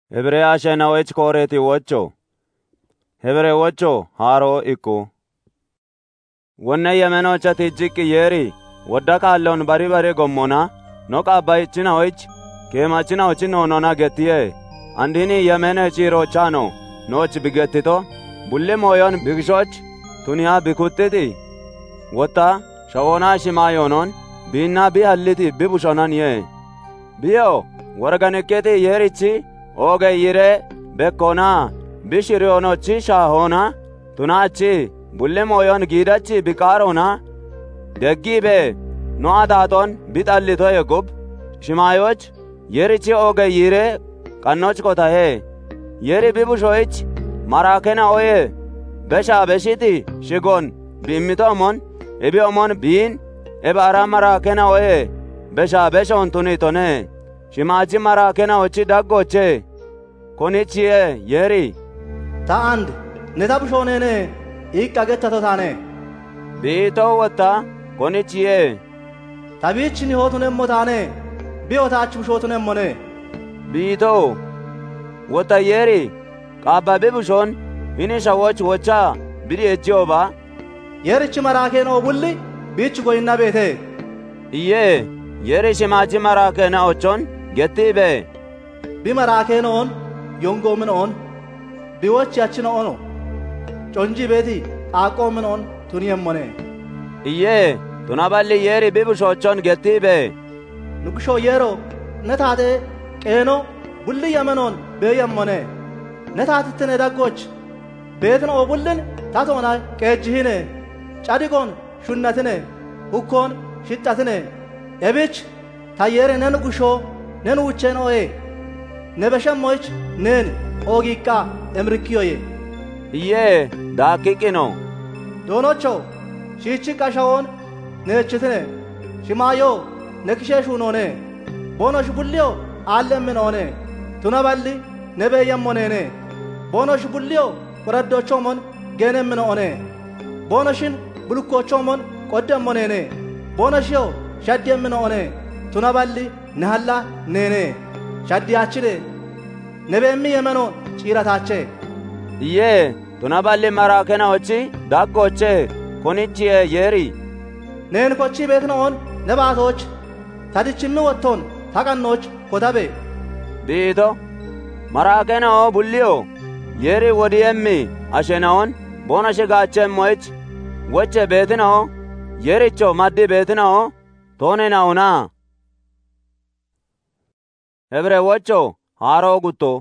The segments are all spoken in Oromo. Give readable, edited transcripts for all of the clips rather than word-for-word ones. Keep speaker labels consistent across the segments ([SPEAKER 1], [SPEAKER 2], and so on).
[SPEAKER 1] Hebreya shenawech koreti wocho. Hebre wocho haro iku. Wonne yemeno chati jikki yeri. Wadda kallon bari bari gommona. Noka baychina hoich. Kemachina hochino nona getiye. Andini yemene chiro chano. Noch bigetito. Bulle moyon bigshoch. Tunia bikuttiti. Wata shawona shimayonon. Binna bihalliti bibushonan ye. Biyo warganeketi yerichi. Oge yire bekona. Bishirionochi shahona. Tunachi. Bulle moyon gidachi bikarona. Deggibe. No adaton bitallito yegub. Shimayoch. Yerichi oge yire. Kannoch kotahe. Yeri bibushoich. Marakena oye. Besha beshiti. Shigon. Bimmitomon. Ebi omon bin. Ebara marakena oye. Besha beshon tunitone. Shimachi marakena ochi daggoche. Konichiye yeri.
[SPEAKER 2] Taand. Netabshonene. Ikkagetato tane.
[SPEAKER 1] Bito wata. Konichiye.
[SPEAKER 2] Tabichini hotunemmo tane. Biotachbushotunemmone.
[SPEAKER 1] Bito. Wata yeri. Kaba bibushon. Inisha woch wocha. Biri etioba.
[SPEAKER 2] Yerichi marakeno bulli. Bichu goinna bete.
[SPEAKER 1] Iye. Yeri shimachi marakena ochon. Gettibe.
[SPEAKER 2] Bi marakeno on. Yongomen on. Biwochi achino ono. Chonji beti. Aqomen on. Tuniyemmone.
[SPEAKER 1] Iye. Tunaballi yeri bibushochon gettibe.
[SPEAKER 2] Nukusho yero. Netate. Keno. Bulli yamenon. Beyemmone. Netatitine daggoch. Betin o bullin. Tatona kejihine. Chadigon. Shunnatine. Hukkon. Shittatine. Ebich. Tayere nenu kusho. Nenu uchen oye. Nebeshem moich. Nen. Ogika. Emrikiyoye.
[SPEAKER 1] Iye. Dakikino.
[SPEAKER 2] Donocho. Shichi kashawon. Nechitine. Shimayo. Nekisheshunone. Bonosh bullio. Allemminone. Tunaballi. Nebeyemmonene. Bonosh bullio. Koraddochomon. Genemminone. Bonoshin. Bulukkochomon. Koddemmonene. Bonoshio. Shaddiyemminone. Tunaballi. Nehalla. Nene. Shaddiachide. Nebemmi yemeno. Chiratache.
[SPEAKER 1] Iye. Tunaballi marakena ochi. Daggoche. Konichiye yeri.
[SPEAKER 2] Nen kochi betnon. Nebatoch. Tadichimmi wotton. Tagannoch. Kotabe.
[SPEAKER 1] Bito. Marakena o bullio. Yeri wodiyemmi. Ashenaon. Bonashe gache moich. Woche betino. Yericho maddi betino. Tone nauna. Hebre wocho. Haro gutto.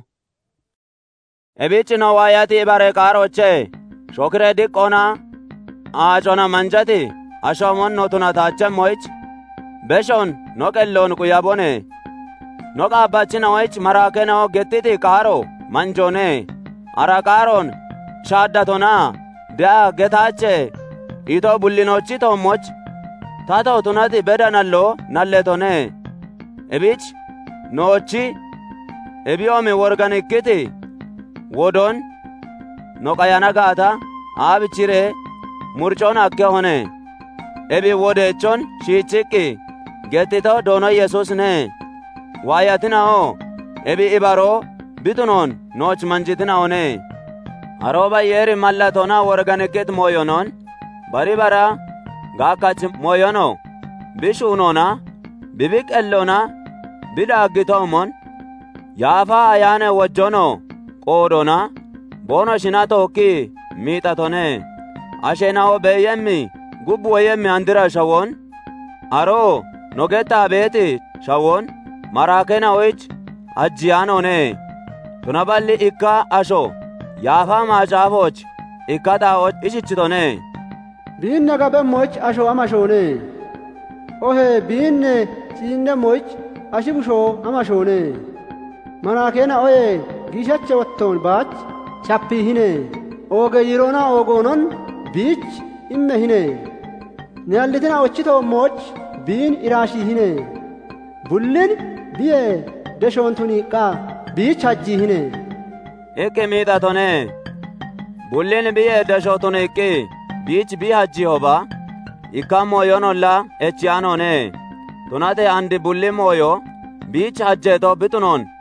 [SPEAKER 1] Ebichi no wayati bare karoche. Shokre dikona. Achona manjati. Ashomon no tunatache moich. Beshon no kellon kuyabone. No kabachina moich marakena o gettiti karo. Manjone. Arakaron. Shaddatona. Dea getache. Ito bullinochi to moch. Tato tunati beda nallo nalletone. Ebich. Nochi. Ebiomi worganikiti. Wodon. No kayana gata. Abichire. Murchon akke hone. Ebi wodechon shichiki. Getito dono Yesus ne. Wayatina o. Ebi ibaro. Bitunon. Noch manjitina one. Aroba yeri mallatona worganikit moyonon. Baribara. Gakach moyono. Bishunona. Bibik ellona. Bidagitomon. Yafa ayane wajono. Kodona. Bono shinato ki. Mitatone. Ashenao beyemmi. Gubbu yemmi andira shawon. Aro. Nogeta beti. Shawon. Marakena oich. Ajjianone. Tunaballi ikka asho. Yafa machafoch. Ikkata och ishichitone.
[SPEAKER 3] Binne gabe moch asho amashone. Ohe binne sinne moch ashibusho amashone. Marakena oye gishache watton bach chappi hine. Oge yirona ogonon bich imme hine. Neallitina ochito moch bin irashi hine. Bullin biye deshontuni ka bich hajji hine.
[SPEAKER 1] Eke mitatone. Bullin biye deshotune ki. Bich bi hajji hoba. Ika moyonolla echianone. Tunate andi bulli moyo. Bich hajjeto bitunon.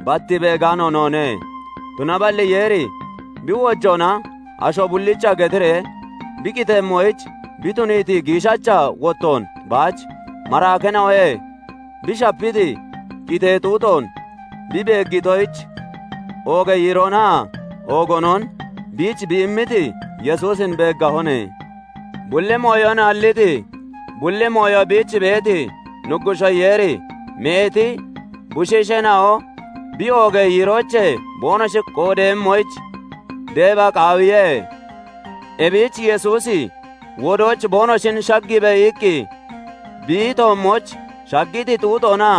[SPEAKER 1] batti beegano none tunaballi yeri biwojjona asho bullicha getire bikite moich bituniti gishacha wotton bach marakena oye bishapiti kite tuton bibeegitoich oge yirona ogonon bich biimmiti yesuusin beeggahone bulle moyon alliti bulle moyo bich beeti nuggusho yeri meeti bushishenao bi oge yiroche bonoshi qoodem moich deeba qaawiye ebich yesuusi wodoch bonoshin shaggibe ikki biito moch shaggiti tuutona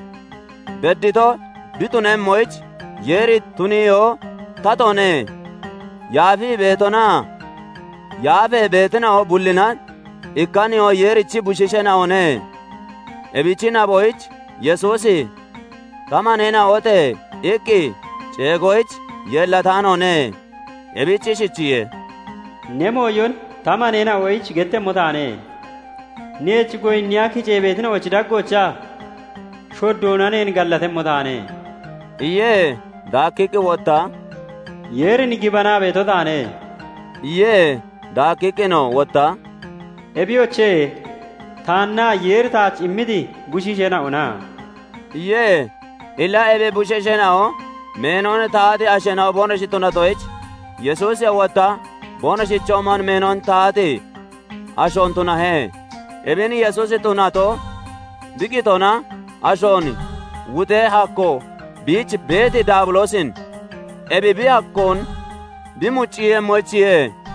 [SPEAKER 1] beddito bitunem moich yeri tuniyo tatone yaafi beetona yaafe beetinao bullina ikkaniyo yerichi bushishenaone ebichi naboich yesuusi tamanena ote ikki ceegoich yellatanone ebichi shichiye
[SPEAKER 4] nemoyon tamanena oich gette motane neech goy nyaki ceebetina och daggocha shoddonanen gallate motane
[SPEAKER 1] iye daakiki wotta
[SPEAKER 4] yerin gibana beetotane
[SPEAKER 1] iye daakikino wotta
[SPEAKER 4] ebioche taanna yer taach immidi bushishena ona
[SPEAKER 1] iye illa ebe busheshenao menon taati ashenao bonoshittunatoich yesuusi wotta bonoshichoman menon taati ashon tunahe ebini yesuusi tunato bikitona ashon wute hakko bich beeti daabulosin ebi bi hakkon bimucciye mochiye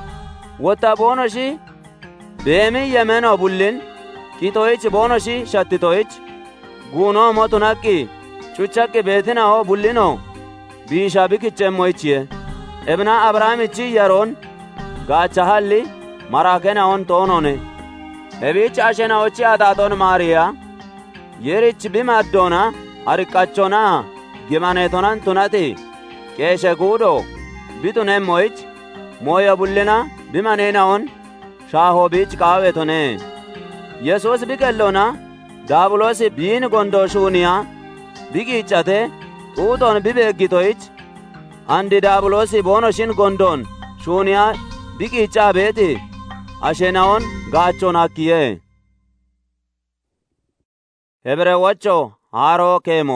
[SPEAKER 1] wotta bonoshi beemi yemeno bullin kitoich bonoshi shattitoich guuno motunakki chuchakki beetinao bullino biisha bikiche moichiye ebna abrahaamichi yaron gaachahalli marakenaon toonone ebich ashenaochi ataaton maariya yerich bimaddona ariqqachona gimanetonan tunati qeeshe guudo bitunem moich moya bullina bimanenaon shaaho biich qaawetone yesuus bikellona daabulosi biin gondo shuuniya bigiiccate xuuxon bibeeggitoich andi daabulosi boonoshin gondon shuuniya bigiiccaa beeti ashenaon gaachon akkiye hebrewocho haaroo keemo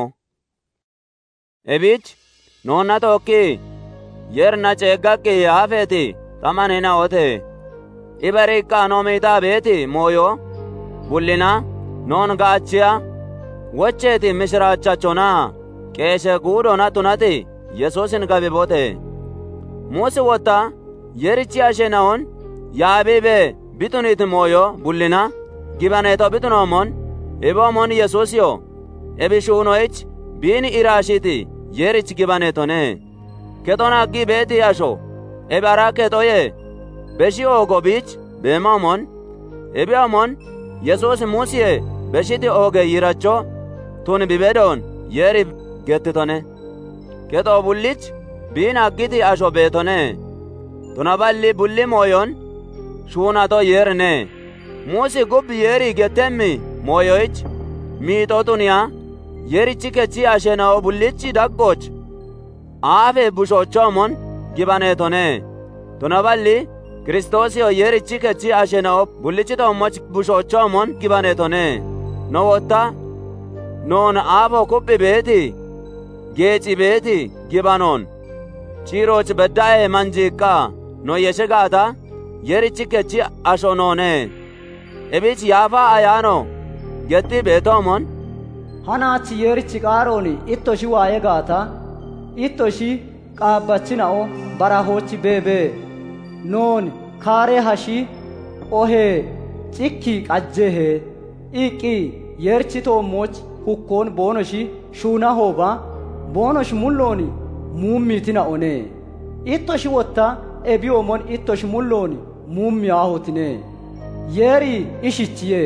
[SPEAKER 1] ebich noonna tokki yerna ceeggakki yaafeeti tamanena ote ibarikka noomiitaa beeti mooyo bullina noon gaachiya wocheeti mishiraachachona qeeshe guudona tunati yesuusin gabibote muusi wotta yerichi ashenaon yaabibe bitunit mooyo bullina gibaneeto bitunoomon iboomon yesuusiyo ebishuunoich biini iraashiti yerich gibaneetone ketona aggi beeti asho ebara ketoye beshi oogo biich beemaomon ebiomon yesuus muusiye beshiti ooge yiracho tun bibedon yeri gettitone keto bullich biin aggiti asho beetone tunaballi bulli mooyon shuunato yerne muusi gubbi yeri gettemmi mooyoich miixo tuniya yerichi kechi ashenao bullichi daggoch aafe bushochoomon gibaneetone tunaballi Kiristoosiyo yerichi kechi ashenao bullichi tommoch bushochoomon gibaneetone no wotta noon aafo kubbi beeti geeci beeti gibanon ciiroch bedda'e manjiikka no yeshe gaata yerichi kechi asho noone ebich yaafa ayaano getti beetoomon
[SPEAKER 5] hanachi yerichi qaaroni ittoshi waaye gaata ittoshi qaabbachina'o barahochi beebe noon kaare hashi ohe cikki qajjehe iqqi yerchi toommoch hukkoon boonoshi shuuna hooba boonosh mullooni muummiitina'one ittoshi wotta ebiyoomon ittoshi mullooni muummiyaahotine yeeri ishichiye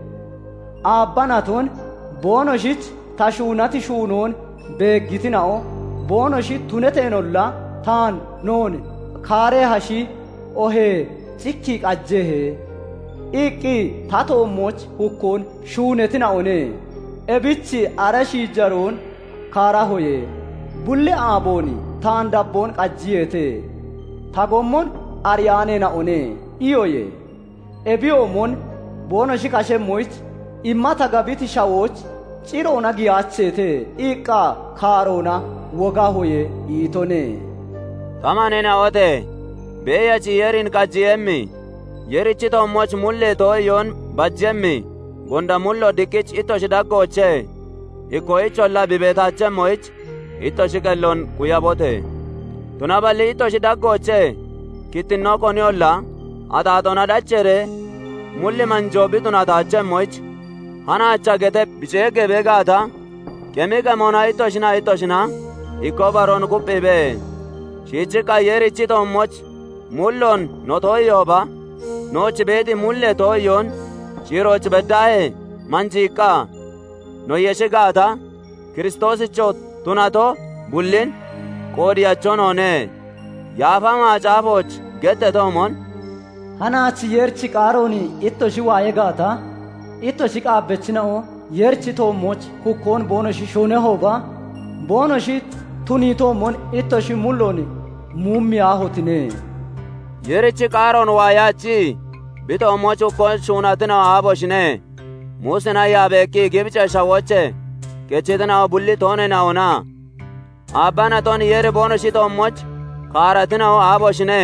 [SPEAKER 5] aabbanaton boonoshich ta shuunati shuunoon beeggitina'o boonoshi tuneteenolla taan noon kaare hashi ohe cikki qajjehe iqqi ta toommoch hukkoon shuunetina'one ebichi arashii jaroon kaarahoye bulli aabooni taan dabboon qajjiyeete tagommon ariyaane na one iyoye ebiyoomon boonoshi kashemmoyich immata gabiti shawoch ciroona giyaacheete iqqa kaaroona woga hoye iitone
[SPEAKER 1] tamanena ote beeyachi yerin qajjiyemmi yerichi tommoch mulle tooyyon bajjemmi gonda mullo dikkich ittoshi daggooche ikkoyicholla bibeetaachemmoyich ittoshi qellon kuyabote tunaballi ittoshi daggooche kittinnoo koniolla ataatona dhacchere mulli manjoobi tunataachemmoyich hanacha gete biceege beegaata kemikemona ittoshina ikko baron kuphibe shiichikka yerichi tommoch mullon no tooyyooba nooch beeti mulle tooyyon shiirooch beddaahe manchiikka no yeshi gaata kiristoosicho tunato bullin qoodiyachonone yaafamaa caafoch gette toomon
[SPEAKER 5] hanaachi yerchi qaarooni ittoshi waaye gaata ittoshi qaabbechina'o yerchi toommoch hukkoon boonoshi shone hooba boonoshi tunii toommon ittoshi mullooni muummiyahotine
[SPEAKER 1] yerichi qaaroon waayachi bitoommoch hukkoon shuunatina'o aaboshine muusina yaabeekki gibce shawoche kechitina'o bulli toonena'ona aabbana ton yeri boonoshi toommoch kaaratina'o aaboshine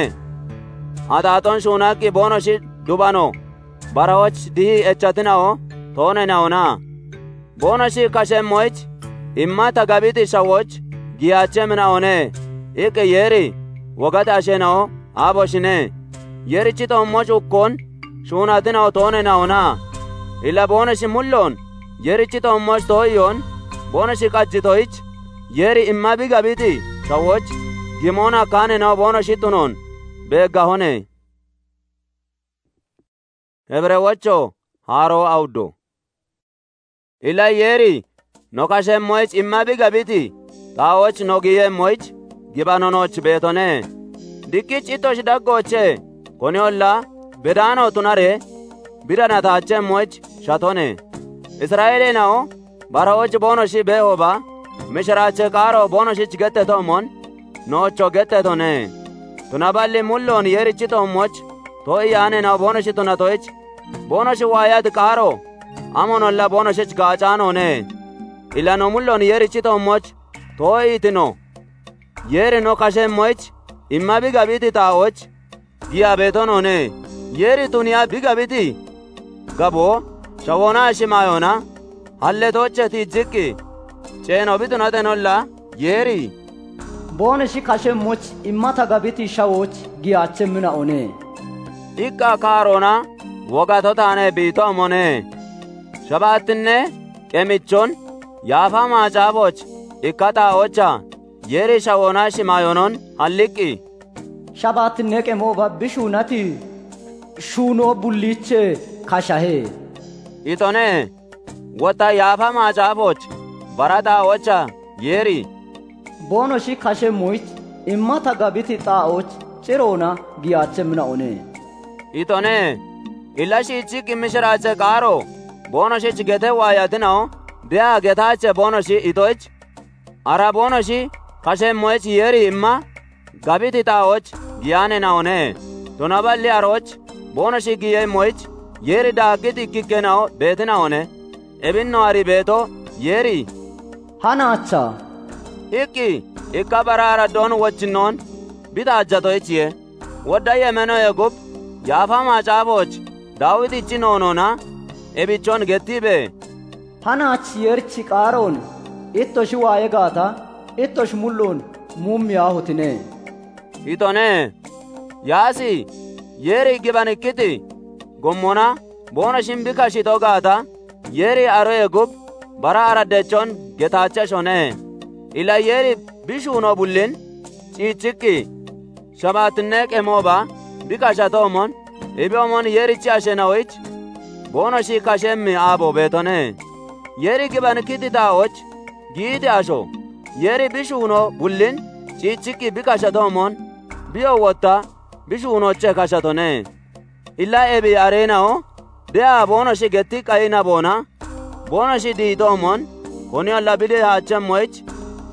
[SPEAKER 1] ataaton shuunakki boonoshi dubano barawoch dihi echatina'o toonena'ona boonoshi kashemmoich immata gabiti shawoch giyaachemina'one iqqi yeri wogate ashena'o aaboshine yerichi toommoch hukkoon shuunatina'o toonena'ona illa boonoshi mulloon yerichi toommoch tooyyoon boonoshi qajjitoyich yeri imma bi gabiti shawoch gimoona kaanena'o boonoshi tunoon beeggahone hebrewocho haaroo awddo illa yeri no kashemmoyich imma bi gabiti xaawoch no giyemmoyich gibanonoch beetone dikkich ittosh daggooche koni olla bedaano tunare biranataachemmoyich shatone israa'elena'o barawoch boonoshi beehooba mishiraache qaaro boonoshich gette toomon noocho gettetone tunaballi mulloon yerichi toommoch too'i yaanena'o boonoshi tunatoyich boonoshi waayad qaaro amonolla boonoshich gaacaanone illa no mulloon yerichi toommoch too'iitino yeri no kashemmoyich imma bi gabiti xaawoch giyabeetonone yeri tuniya bi gabiti gabo shawoonaa shimaayona halletocheti jikki ceeno bitunatenolla yeri
[SPEAKER 5] boonoshi kashemmoch immata gabiti shawoch giyaachemmina'one
[SPEAKER 1] iqqa kaaroona wogatotaane biitoomone shabaattinne qemichon yaafamaa caafoch ikka xaawocha yeri shawoonaa shimaayonon halliqqi
[SPEAKER 5] shabaattinne qemooba bishuunati shuunoo bulliiche kashahe
[SPEAKER 1] itone wotta yaafamaa caafoch bara xaawocha yeri
[SPEAKER 5] boonoshi kashemmoyich immata gabiti xaawoch ciroona giyaachemmina'one
[SPEAKER 1] itone illa shiichikki mishiraache qaaro boonoshich gete waayatina'o de'a getaache boonoshi itoych ara boonoshi kashemmoyich yeri imma gabiti xaawoch giyaanena'one tunaballi aroch boonoshi giyemmoyich yeri daaggiti ikkikkena'o beetina'one ebinno ari beeto yeri
[SPEAKER 5] hanaacha
[SPEAKER 1] iqqi ikka baraara doon wochinnoon bitaajjatoychiye wodda yemenoye gub yaafamaa caafoch daawitichi noonona ebichon gettiibe
[SPEAKER 5] hanaachi yerchi qaaroon ittoshi waaye gaata ittosh mulloon muummiyahotine
[SPEAKER 1] itone yaasi yeri gibanikkiti gommona boonoshin bikashito gaata yeri aroye gub bara araddechon getaacheshone ila yeri bishuuno bullin ciichikki shabaattinne qemooba bikashatoomon ibiomon yerichi ashenawich boonoshi kashemmi aabo beetone yeri gibanikkiti xaawoch giidi asho yeri bishuuno bullin ciichikki bikashatoomon biyo wotta bishuunoche kashatone illa ebi areena'o de'a boonoshi getti qayina boona boonoshi diitoomon koni olla bili haachemmoyich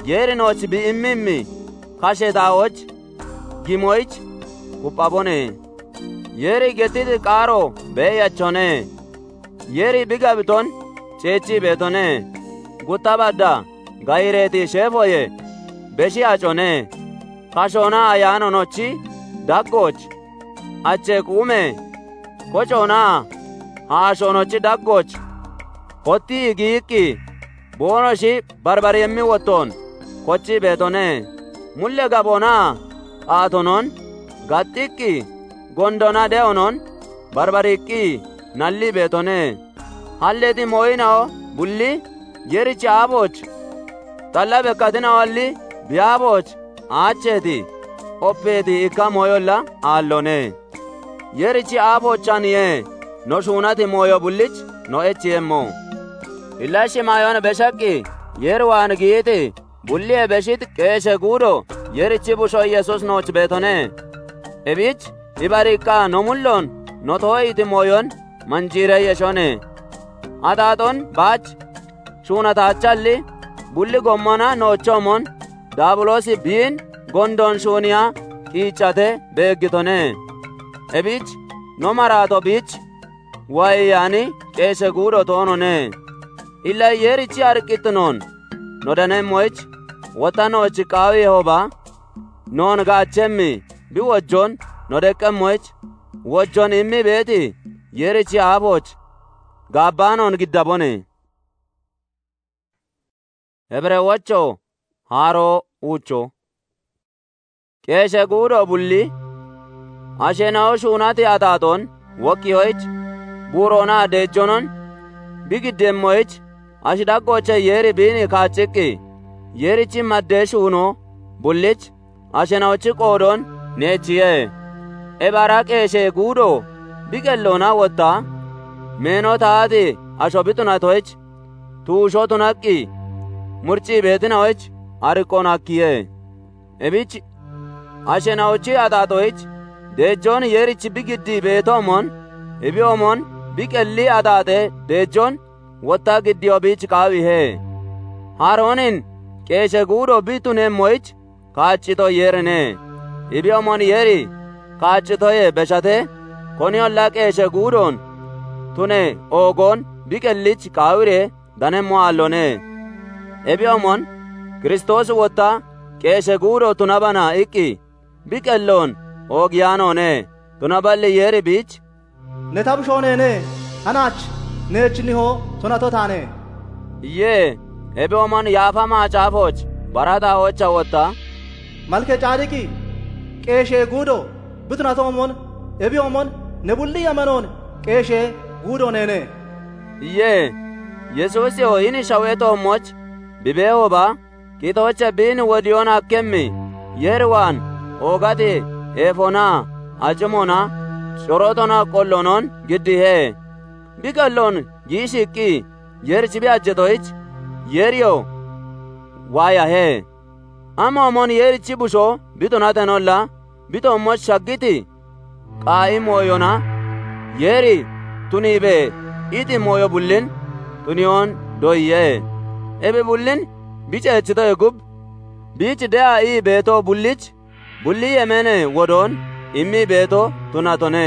[SPEAKER 1] yerinoch bi immimmi kashetawoch gimoich kuppabone yeri getiti qaaro beeyachone yeri bigabiton ceechi beetone guttabadda gayreeti sheefoye beshi acone kashona ayaanonochi daggoch ache quume kochona haashonochi daggoch kotti giikki boonoshi barbariyemmi wotton kochi beetone mulle gabona aatonon gaxxikki gondona de'onon barbarikki nalli beetone halleti moyinao bulli yerichi aaboch talla bekkatinawalli biyaaboch aacheeti oppeeti ikka moyolla aallone yerichi aabochaniye no shuunati moyo bullich no echiyemmo illashi mayon beshakki yerwaan giiti bulliye beshit qeeshe guudo yerichi busho yesus nooch beetone ebich ibarikka no mullon no tooyiti moyon manjiire yeshone ataaton baach shuunataachalli bulli gommona noochomon daabulosi biin gondon shuuniya qiiccate beeggitone ebich no maraato biich wayiyaani qeeshe guudo toonone illa yerichi arqittinon no danemmoich wotanoochi qaawi yehoba noon gaachemmi bi wojjon no deqqemmoich wojjon immi beeti yerichi aaboch gaabbaanon giddabone hebrewocho haaroo uucho qeeshe guudo bulli ashenawo shuunati ataaton wokkiyoich buurona deejjonon bigiddemmoich ashi dhaggoche yeri biini kaachikki yerichi maddee shuuno bullich ashenawochi qoodon neechiye ebara qeeshe guudo biqellona wotta meeno taati asho bitunatoich tuusho tunaqqi murcii beetinawoich ariqqon akkiye ebich ashenawochi ataatoich deejjon yerichi bigiddi beetoomon ebiyoomon biqelli ataate deejjon wotta giddiyo biich qaawihe haaroonin qeeshe guudo bitunemmoich kaaccito yerine ibiyoomon yeri kaaccitoye beshate koniyolla qeeshe guudon tune oogon biqellich qaawire danemmo aallone ebiyoomon Kiristoos wotta qeeshe guudo tunabana iqqi biqelloon oogiyaanone tunaballi yeri biich
[SPEAKER 2] ne tabshoonene hanaach neechniho tunato taane
[SPEAKER 1] iyyee ebiyoomon yaafamaa caafoch barataawocha wotta
[SPEAKER 2] malke caadiqi qeeshee guudo bitunatoomon ebiyoomon ne bulli yamanoon qeeshee guudo neene
[SPEAKER 1] iyyee yesuusiyo ini shaweetoommoch bibeehoba qixooche biin wodiyoon hakkemmi yerwaan oogati eefonaa acimona corotona qollonon giddihe biqelloon giishiqqi yerichi bi ajjetoich yeriyo waayahe amoomon yerichi busho bitunatenolla bitommoch shaggiti qaa'i mooyona yeri tuniibe iti mooyo bullin tuniyoon doyye ebe bullin biceechitoye gub biich de'a ii beeto bullich bulli yemene wodon immi beeto tunatone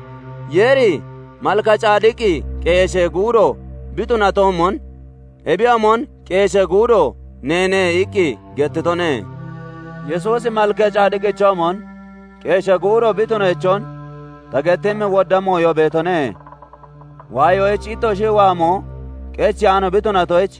[SPEAKER 1] yeri malka caadiqi qeeshe guudo bitunatoomon ebiyoomon qeeshe guudo neene iqqi gettitone yesuusi malke caadiqichoomon qeeshe guudo bitunechon tagettimmi woddamoyo beetone waayoich ittoshi waamo qeechiyaano bitunatoich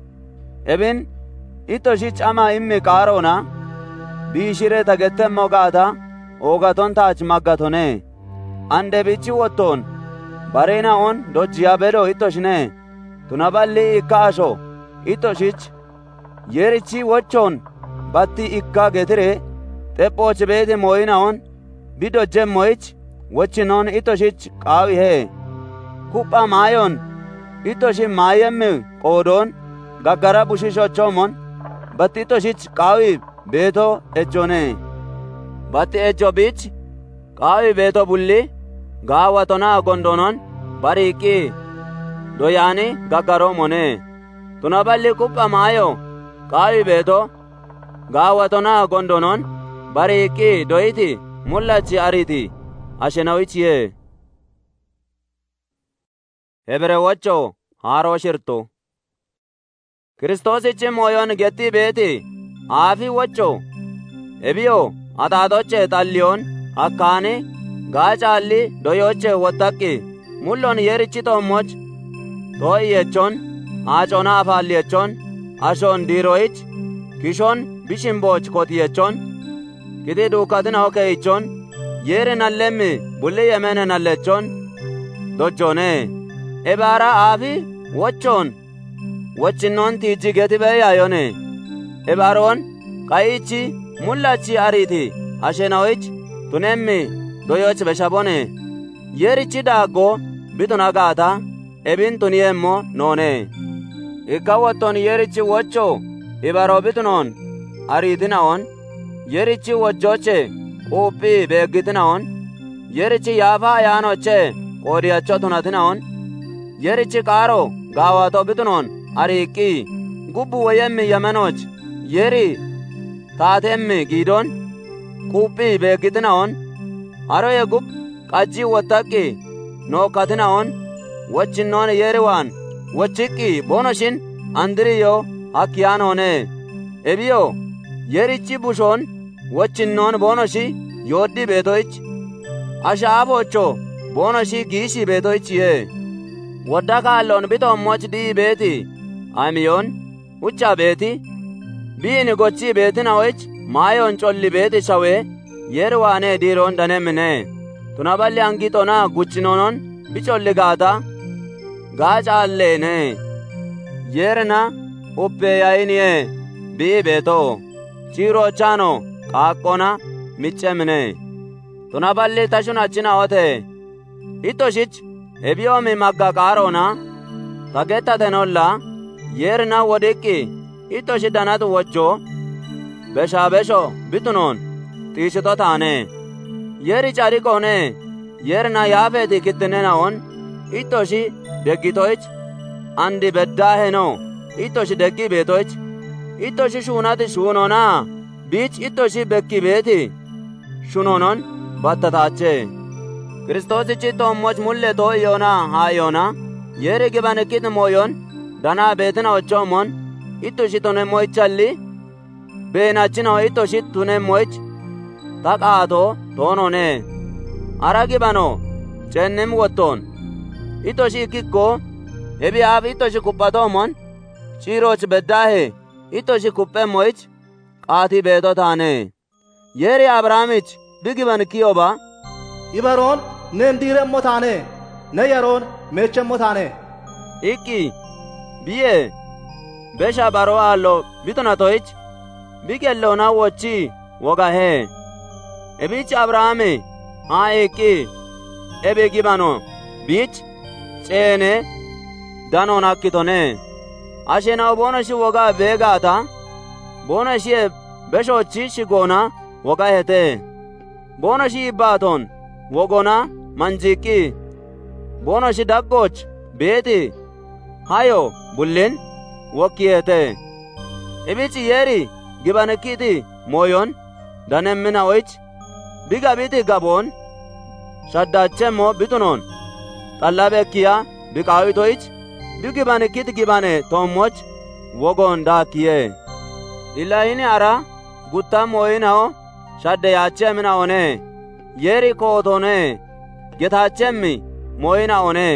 [SPEAKER 1] ebin ittoshi cama immi qaarona biishire tagettemmo gaata oogaton taach maggatone andebichi wotton barina on dojjiya bedo ittoshine tunaballi ikka asho ittoshich yerichi wochon batti ikka getire xephooch beeti mooyina on bidojjemmoich wochinon ittoshich qaawihe kupha maayon ittoshi maayemmi qoodon gaggara bushishochoomon batti ittoshich qaawi beeto ejjone batti ejjo biich qaawi beeto bulli gaawatona gondonon bariiqqi doyaani gaggaroomone tunaballi kupha maayo qaawi beeto gaawatona gondonon bariiqqi doyti mullachi ariiti ashenawichiye hebrewocho haaroo shirto kiristoosichi mooyon getti beeti aafi wocho ebiyo axaaxoche xalliyoon akkaani gaacaalli doyoche wottaqqi mullon yerichi toommoch too'iyyechon aacona afaalliyechon ashon diiroyich kishon bishimboch kotiyechon kiti duukatina hokeyichon yeeri nallemmi bulli yemene nallechon dochone ebaara aafi wochon wochinnon tiichi geti beeyayone ebaaroon qayichi mullachi ariiti ashenawich tunemmi doyoch beshabone yeerichi daaggo bituna gaata ebin tuniyemmo noone ikkawotton yeerichi wocho ibaro bitunon ariitinaon yeerichi wojjoche quuphii beeggitinaon yeerichi yaafa ayaanoche qoodiyacho tunatinaon yeerichi qaaro gaawato bitunon ariiqqi gubbu woyemmi yamenoch yeeri taatemmi giidon quuphii beeggitinaon haroye gub qajji wottaqqi nookkatinaon wochinnoon yeeriwaan wochiqqi bonoshin andiriyo hakkiyaanoone ebiyo yeerichi bushoon wochinnoon bonoshi yooddi beetoyich ashaabocho bonoshi giishi beetoyichiye wodda kaallon bitoommoch dii beeti amiyon ucha beeti biini gochi beetinawich maayon colli beeti shawe yeeriwaane diiroon danemmine tunaballi angixona guchinonon bicolli gaata gaacaalleene yeerina uppeyayiniye bii beeto ciiroochaano qaaqqona miccemine tunaballi tashun achinaote ittoshich ebiyoomi magga qaarona tagettatenolla yeerina wodiqqi ittoshi danatu wojjo beshaabesho bitunoon xiishito taane yeeri cariqone yeerina yaafeeti kittinenaon ittoshi deggitoych andi beddaaheno ittoshi deggi beetoych ittoshi shuunati shuunona biich ittoshi bekki beeti shunonon battataache kiristoosichi toommoch mulle too'iyoona haayoona yeeri gibanekkit mooyon danaa beetina ochoomon ittoshi tunemmoychalli beenachino ittoshi tunemmoych ta qaato toonone ara gibano cennim wottoon ittoshi ikkikko ebiyaaf ittoshi kuphatoomon ciirooch beddaahe ittoshi kuphemmoych qaati beeto taane yeeri abrahaamich bigiban kiyoba
[SPEAKER 2] ibaroon nen diiremmo taane ne yeroon meechemmo taane
[SPEAKER 1] ikki biye besha baro aallo bitonatoych bigelloona wochi wogahe ebich abrahaame haa ikki ebe gibano biich ceene danon akkitone ashenaw bonoshi woga beegaata bonoshiye beshochi shigoona wogahete bonoshi ibbaaton wogona manjiiqqi bonoshi daggoch beeti hayo bullin wokkiyete ibichi yeeri gibanekkiti mooyon danemmina oych biga biti gaboon shaddachemmo bitunon xallabekkiya biqaawitoyich bigibanekkiti gibane toommoch wogon daakkiye ilahini ara gutta mooyinao shadde yaachemina one yeeri kootone getaachemmi mooyina one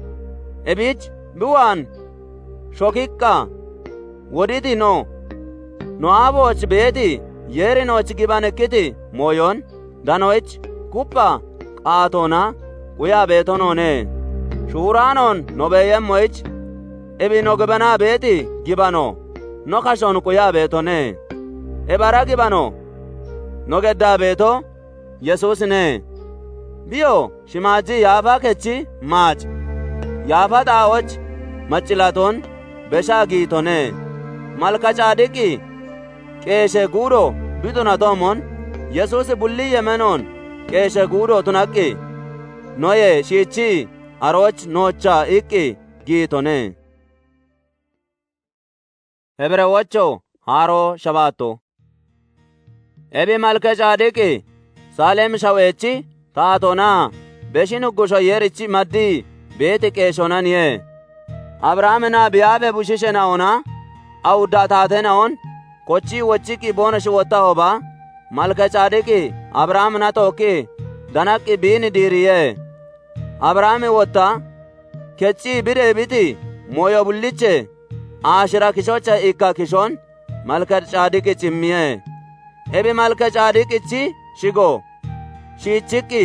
[SPEAKER 1] ebich biwaan shokikka woditi no aaboch beeti yeeri nooch gibanekkiti mooyon danoych kuppa qaatona quya beetonone shuuraanon no beeyemmoych ebi no gibana beeti gibano no kashon quya beetone ebara gibano no geddaa beeto yesuusine biyo shimaaji yaafa kechi maach yaafa xaawoch maccilaton beshaa giitone malka caadiqi qeeshe guudho bituna toomon yesuusi bulli yemenon qeeshe guudho tunaqqi noye shiichi aroch noocha iqqi giitone hebrewocho haaro shabaatto ebi malka caadiqi saalem shaweechi taatona beshin uggusho yerichi maddi beeti qeeshonaniye abrahaamena biyaabe bushishe na'ona awudda taate na'on kochi wochiki bonoshi wotta hoba malka caadiqi abrahaamena tookki danaqi biini diiriye abrahaami wotta kecci bide biti moyo bulliche aashira kishocha ikka kishon malka caadiqi cimmiye ebi malka caadiqichi shigo shiichikki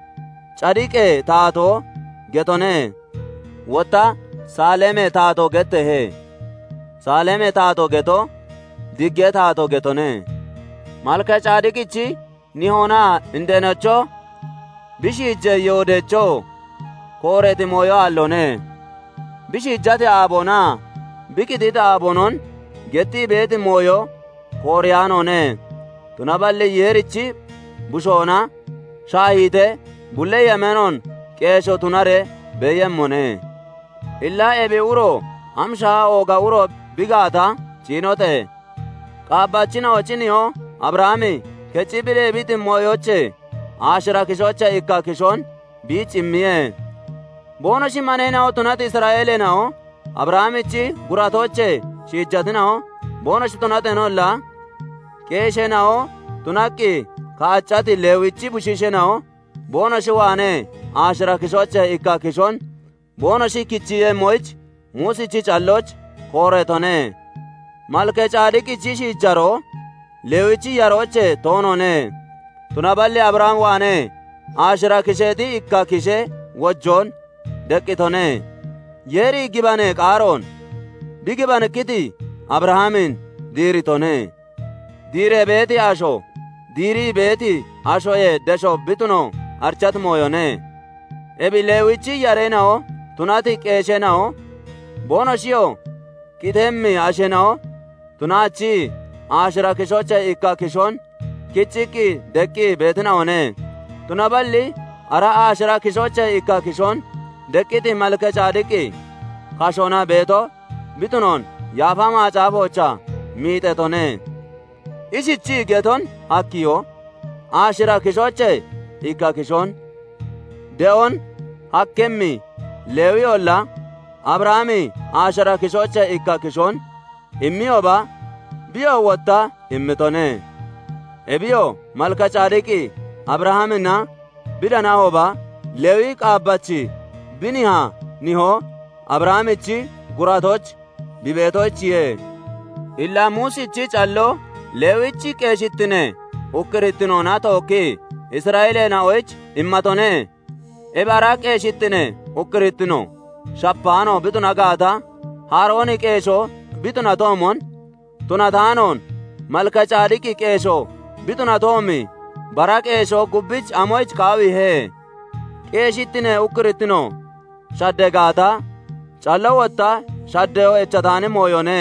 [SPEAKER 1] cadiqe taato getone wotta saaleme taato gettehe saaleme taato geto digge taato getone malka caadiqichi nihona indenecho bishiijje yoodecho kooreti moyo allone bishiijjate aabona bikidita aabonon getti beeti moyo kooriyaanone tunaballi yeerichi bushoona shaahite bulle yemenon qeesho tunare beyemmone illa ebi uro amshaha ooga uro bigaata ciinote qaabbachina ociniyo abrahaami kecci bide biti moyoche aashira kishocha ikka kishon bii cimmiye bonoshi maneenao tunati israa'eelenao abrahaamichi guratoche shiijjatinao bonoshi tunatenolla qeeshenao tunakki kaachati leewichi bushishenao bonoshi waane aashira kishoche ikka kishon bonoshi kichiye moich muusichi calloch kooretone malke caadiqichi shiijjaro leewichi yaroche toonone tunaballi abrahaam waane aashira kisheeti ikka kishe wojjoon deqqitone yeeri gibane qaaroon bigibane kiti abrahaamin diiritone diire beeti asho diirii beeti ashoye desho bituno archat moyone ebi leewichi yareenao tunati qeeshenao bonoshiyo kitemmi ashenao tunaachi aashira kishoche ikka kishon kichiki deqqi beetinaone tunaballi ara aashira kishoche ikka kishon deqqiti malke caadiqi kashona beeto bitunon yaafa maacaafocha miixetone ishichi geton hakkiyo aashira kishoche ikka kishon de'on hakkemmi leewi olla abrahaami aashira kishoche ikka kishon immiyoba biyo wotta immitone ebiyo malka caadiqi abrahaamina bidanahoba leewi qaabbachi biniha niho abrahaamichi guratoch bibeetochiye illa muusichi callo leewichi qeeshittine ukkirittinona tookki israa'eeleena'oich immatone ebara qeeshittine ukkirittino shappaano bituna gaata haarooni qeesho bituna toomon tunataanon malka caadiqi qeesho bituna toomi bara qeesho gubbich amoich kaawihe qeeshittine ukkirittino shadde gaata callo wotta shaddeyo echataani mooyone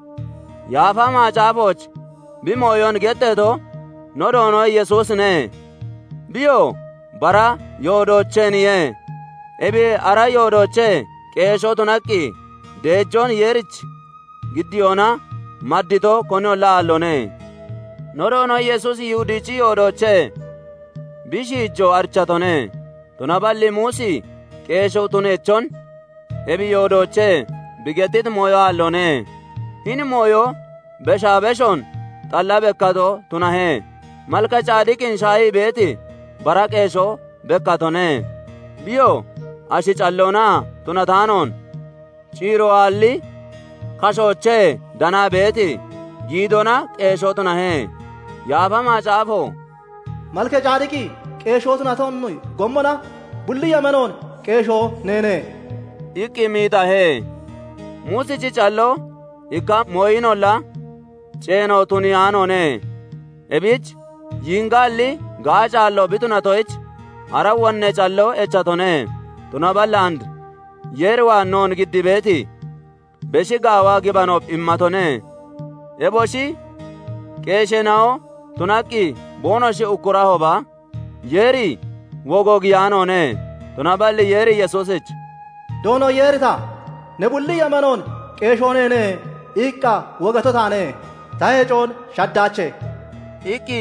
[SPEAKER 1] yaafa maacaafoch bi mooyon getteto nodoonoy yesuusine biyo bara yoodocheniye ebi ara yoodoche qeesho tunaqqi deejjoon yeerich giddiyona maddito koniolla allone nodoonoy yesuus yihudichi yoodoche bishiijjo archatone tunaballi muusi qeesho tunechon ebi yoodoche bigettit moyo allone hini moyo beshaabeshon xalla bekkato tunahe malka caadiqin shaahi beeti bara qeesho bekkatone biyo ashi callona tunataanon ciiro aalli kashoche dana beeti giidona qeesho tunahe yaafa maacaafo
[SPEAKER 2] malke caadiqi qeeshoo tunatonnuy gommona bulli yamenoon qeeshoo neene
[SPEAKER 1] ikki miixahe muusichi callo ikka mooyinolla ceeno tuniyaanone ebich yingaalli gaa caallo bitunatoich ara wonne callo echatone tunaballand yeeri waannoon giddi beeti beshi gaawaa gibanop immatone eboshi qeeshenao tunaqqi boonoshi ukkurahoba yeeri wogogiyaanone tunaballi yeeri yesuusich
[SPEAKER 2] doono yeerita ne bulli yamenoon qeeshooneene iqqa wogatotaane tahe coon shaddaache
[SPEAKER 1] iqqi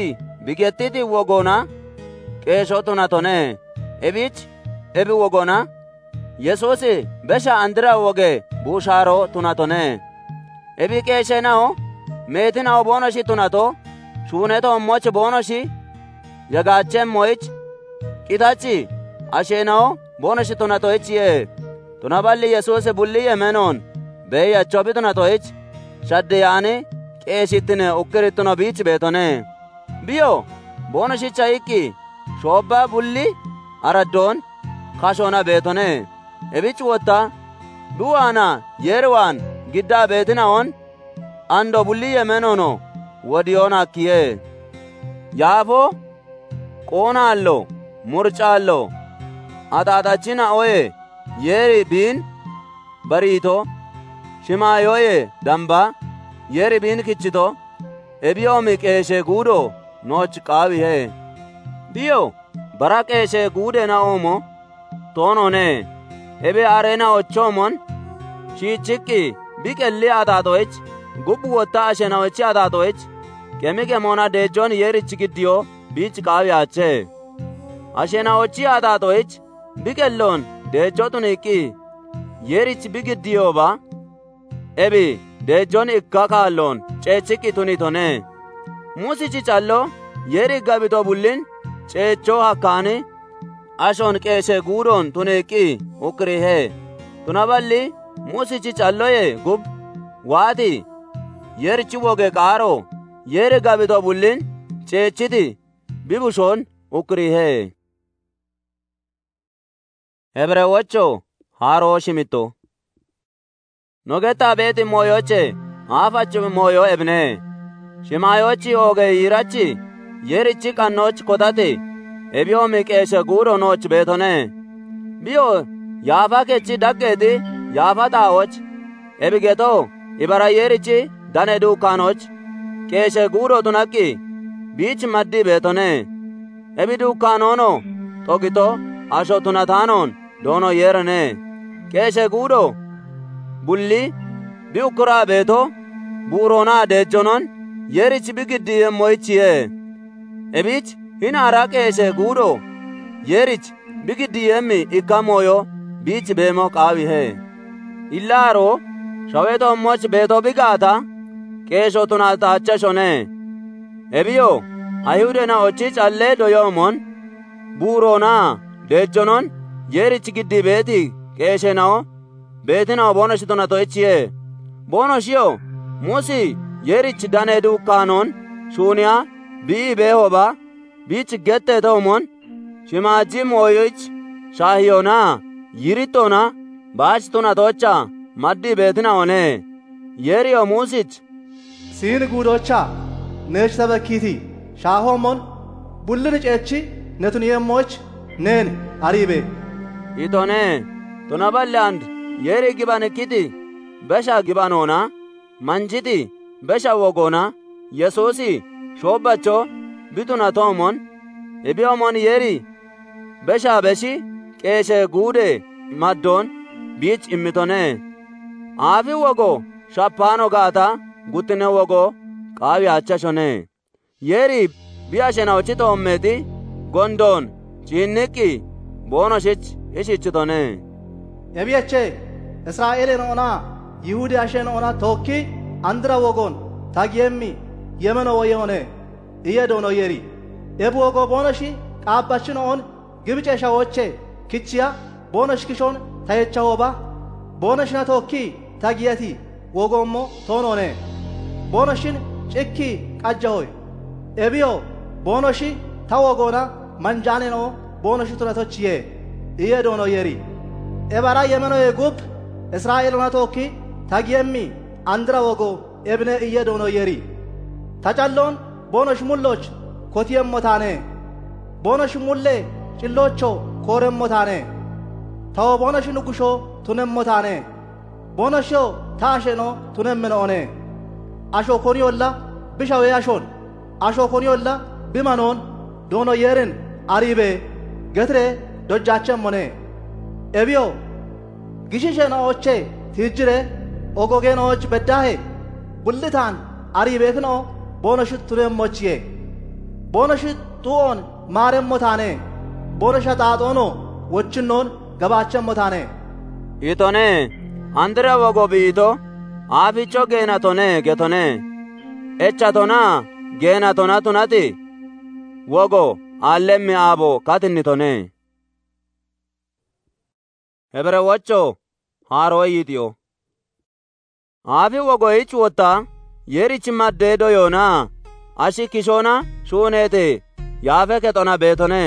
[SPEAKER 1] bigettiti wogona qeesho tunatone ebich ebi wogona yesuusi besha andira woge buusharo tunatone ebi qeeshenao meetinao boonoshi tunato shuuneto ommoch boonoshi yagaachem moich qitachi asheenao boonoshi tunatoichiye tunaballi yesuusi bulliye menon beeyyachobi tunatoich shaddeyaani qeeshittine ukkirittuno biich beetone biyo boonoshicha ikki shoobba bulli araddoon kashoona beetone ebich wotta duwaana yeeriwaan giddaa beetinaon ando bulliye menono wodiyoona akkiye yaafo qoonaallo murcaallo axaaxachina oye yeeri biin bariito shimaayoye damba yeeri biin kichito ebiyoomi qeeshe guudo nooch qaawihe biyo bara qeeshe guudena oomo toonone ebe areena ochoomon shiichikki biqelli axaaxoech gubbu wotta ashenawechi axaaxoech qemiqemoona deejoon yeerich giddiyo biich qaawiyaache ashenawochi axaaxoech biqelloon deejjotun iqqi yeerich bigiddiyoba ebi deejjoon ikka kaalloon ceechikki tunitone muusichi callo yeeri gabito bullin ceechoo hakkaani ashoon qeeshe guudoon tuniiqqi ukkirihe tunaballi muusichi calloye gub waati yeerichi woge qaaro yeeri gabito bullin ceechiti bibushoon ukkirihe hebrewocho haaroo shimitto nogetta beeti mooyoche haafachi mooyo ebne shimaayochi oge yirachi yeerichi qannooch kodate ebiyoomi qeeshe guudo nooch beetone biyo yaafa kechi daggeeti yaafa xaawoch ebigeto ibara yeerichi dane duukkaanoch qeeshe guudo tunaqqi biich maddi beetone ebi duukkaanoono xogito asho tunataanoon doono yeerane qeeshe guudo bulli bi ukkuraa beeto buuroonaa deejjonon yeerich bigiddiye moyichiye ebich hinaara qeeshe guudo yeerich bigiddiyemmi ikka mooyo biich beemo qaawihe illaaro shaweto ommoch beeto bigaata qeesho tunataacheshone ebiyo ayhudena ochi callee doyoomon buuroonaa deejjonon yeerich giddi beeti qeeshenao beetinao boonoshi tunatoichiye boonoshiyo muusi yeerich dane duukkaanoon shuuniya bii beehoba biich getteetoomon shimaajji mooyoich shaahiyoonaa yirittoona baach tunatocha maddi beetinaone yeeriyo muusich
[SPEAKER 2] siin guudocha neech tabekkiti shaahoomon bullini ceechi netun yemmoch neen ariibe
[SPEAKER 1] itone tunaballi and yeeri gibanikkiti besha gibanoona manjiti besha wogoona yesuusi shoobbacho bitunatoomon ebiyoomon yeeri besha beshi qeeshe guude maddoon biich immitone aafi wogo shappaano gaata guttine wogo qaawiyaachashone yeeri biyashenawochi toommeeti gondoon ciinniqqi boonoshich ishichitone
[SPEAKER 2] ebiyeche israa'eelen ona yihudi ashen ona tookki andira wogon tagiyemmi yemeno woyehone iye doono yeeri ebu wogo boonoshi qaabbachino on gibicesha woche kichiya boonosh kishon tayechahoba boonoshina tookki tagiyati wogommo toonone boonoshin cikki qajjahoy ebiyo boonoshi ta wogona manjaaneno boonoshi tunatochiye iye doono yeeri ebara yemenoye gub israa'eelona tookki tagiyemmi andira wogo ebne iye doono yeeri ta calloon boonosh mulloch kotiyemmo taane boonosh mulle cillocho kooremmo taane tawo boonosh nugusho tunemmo taane boonoshyo ta asheno tunemmeno one asho koniyolla bishawe ashon asho koniyolla bimanoon doono yeerin ariibe getire dojjaachemmone ebiyo gishishena oche tiijjire ogogeeno och beddahe bullitaan ariibeetino boonoshit tunemmochiye bonoshi tu'on maaremmo taane bonosha xaaxoono wochinnoon gabaachammo taane
[SPEAKER 1] itone andira wogo biito aaficho geenatone getone echatona geenatona tunati wogo allemmi aabo katinnitone hebere wocco haaroyitiyo aafi wogo ich wotta yerichi maddeedo yoona ashi kishona shuuneete yaafe kexona beetone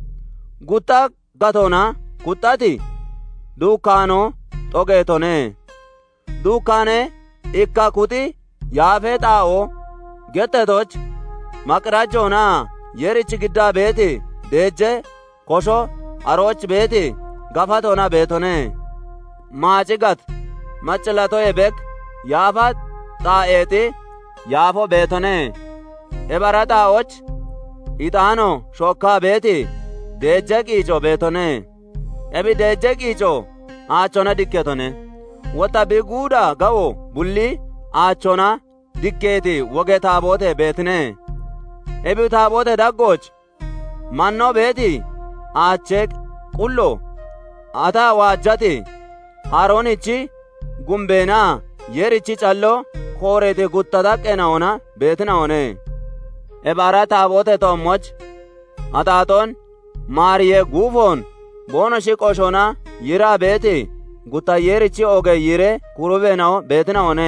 [SPEAKER 1] gutta gatona kuxxati duukkaano xogeetone duukkaane ikka kuti yaafe xaa'o gettetoch maqirajjoona yerichi giddaa beeti deejje kosho arooch beeti gafatona beetone maacigat maccilatoye bek yaafa xaa'eeti yaafo beetone ebara xaa'och ixaano shokkaa beeti deejje qiico beetone ebi deejje qiico aachona dikketone wotta bi guuda ga'o bulli aachona dikkeeti woge taaboote beetine ebi taaboote daggooch manno beeti aacheek qullo ata waajjati haaroonichi gumbeenaa yerichi callo kooreeti gutta daqqenaona beetinaone ebara taaboote toommoch axaaxoon maariye guufoon boonoshi qoshona yiraa beeti gutta yerichi oge yire kurubeenao beetinaone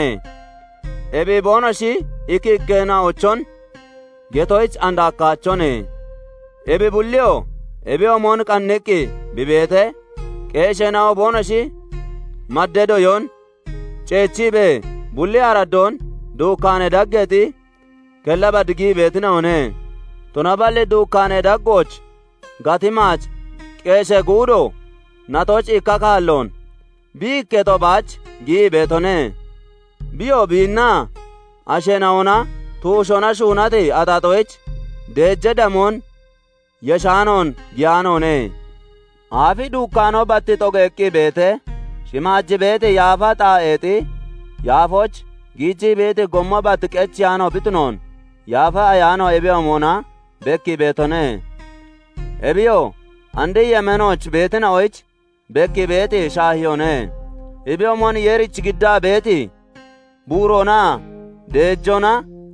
[SPEAKER 1] ebi boonoshi ikkiggena ochon getoych andaakkaachone ebi bulliyo ebi omon qanniqqi bibeete qeeshenao boonoshi maddedo yon ceechiibe bulli araddoon duukkaane daggeeti kellaba digii beetinaone tonaballi duukkaane daggooch gatimaach qeeshe guudo natoch ikka kaalloon biikketo baach gii beetone biyo biinna ashenaona tuushona shuunati axaaxoych deejje damoon yeshaanoon giyaanoone aafi duukkaano batti xogeeqqi beete shimaajji beeti yaafa xaa'eeti yaafoch giijji beeti gommo batti qechiyaano bitunoon yaafa ayaano ebiyomoona bekki beetone ebiyo andi yemenoch beetina oych bekki beeti shaahiyone ebiyomon yerich giddaa beeti buurona deejjona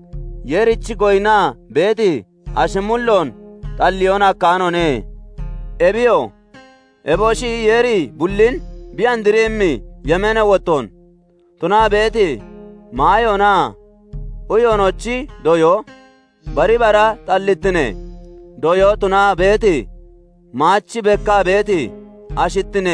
[SPEAKER 1] yerichi goyna beeti ashimulloon xalliyoon akkaanone ebiyo eboshi yeri bullin biyandirimmi yemene wotton tunaa beeti maayona uyonochi doyo bari bara xallittine doyo tunaa beeti maachi bekkaa beeti ashittine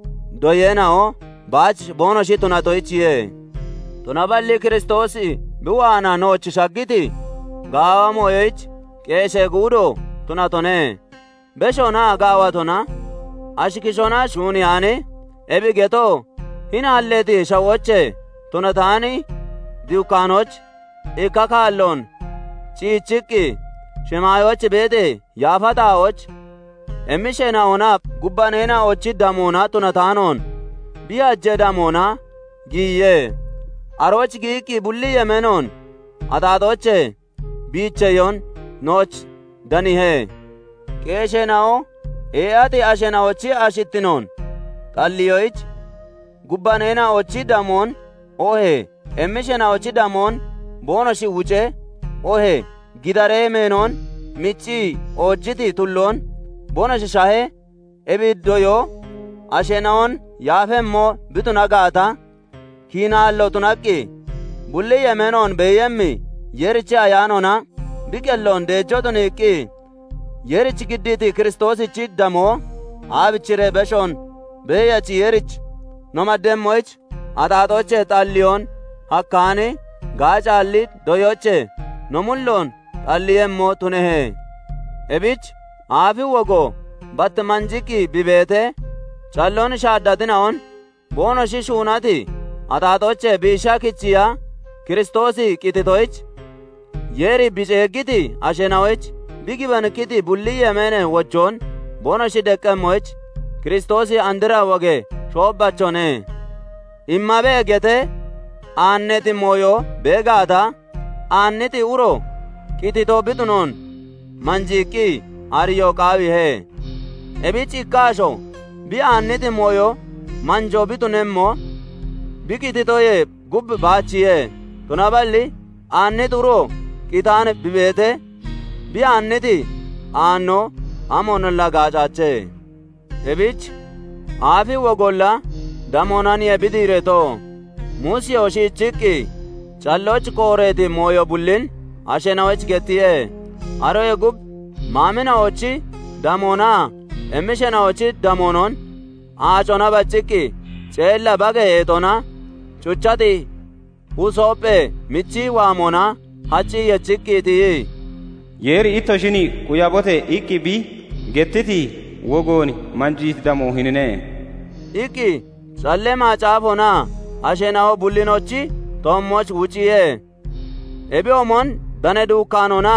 [SPEAKER 1] doyenao baach boonoshi tunatoychiye tunaballi kiristoosi biwaana nooch shaggiti gaawamoyoych qeeshe guudo tunatone beshona gaawatona ashikishona shuuniyaani ebi geto hinaalleeti shawoche tunataani duukkaanoch ikka kaalloon ciichiqqi shimaayoch beete yaafa xaa'och emmishenaona gubbaneena ochi damoona tunataanoon biyajje damoona giiyye aroch giiqqi bulli yemenoon axaaxoche biicheyon nooch danihe qeeshenao e'ati ashenaochi ashittinoon xalliyoych gubbaneena ochi damoon ohe emmishenaochi damoon boonoshi wuce ohe gidaree meenoon micci oojjiti tulloon boonoshi shahe ebiddoyo ashenaon yaafemmo bituna gaata kiinaallo tunaqqi bulli yemenoon beeyemmi yerichi ayaanona biqelloon deejjo tuniiqqi yerich gidditi kiristoosichi damoo aabichire beshon beeyachi yerich nomaddemmoych axaaxoche xalliyoon hakkaani gaacaalli doyoche nomulloon xalliyemmo tunehe ebich aafi wogo batti manjiqqi bibeete calloon shaaddadinaon boonoshi shuunati axaaxoche biisha kichiya kiristoosi qititoych yeri biceeggiti ashenawoych bigibankiti bulli yemene wochoon boonoshi deqqemmoych kiristoosi andira woge shoobbachone immabe gete aanneti moyo beegaata aanniti uro qitito bitunoon manjiiqqi ariyo qaawi he ebichi ikkaasho bi anniti moyo manjo bitunemmo bikititoye gub baachiye tunaballi annituro qitaane bibeete bi anniti aanno amonolla gaacaache ebich aafi wogolla damonaniye bidiireto musiyo shiichiqqi calloch kooreeti moyo bullin ashenawech gettiye aroye gub maaminawochi damonaa emmishenawochi damonon aacona bacciqqi ceella bage eetona cuchati husoophe michi waamona hachi yechiqqitiyi
[SPEAKER 6] yeeri ittoshini kuyabote iqqi bi gettiti wogooni manjiiti damo hinine
[SPEAKER 1] iqqi calle maacaafona ashenawo bullinochi tommoch wuciye ebi omon dane duukkaanona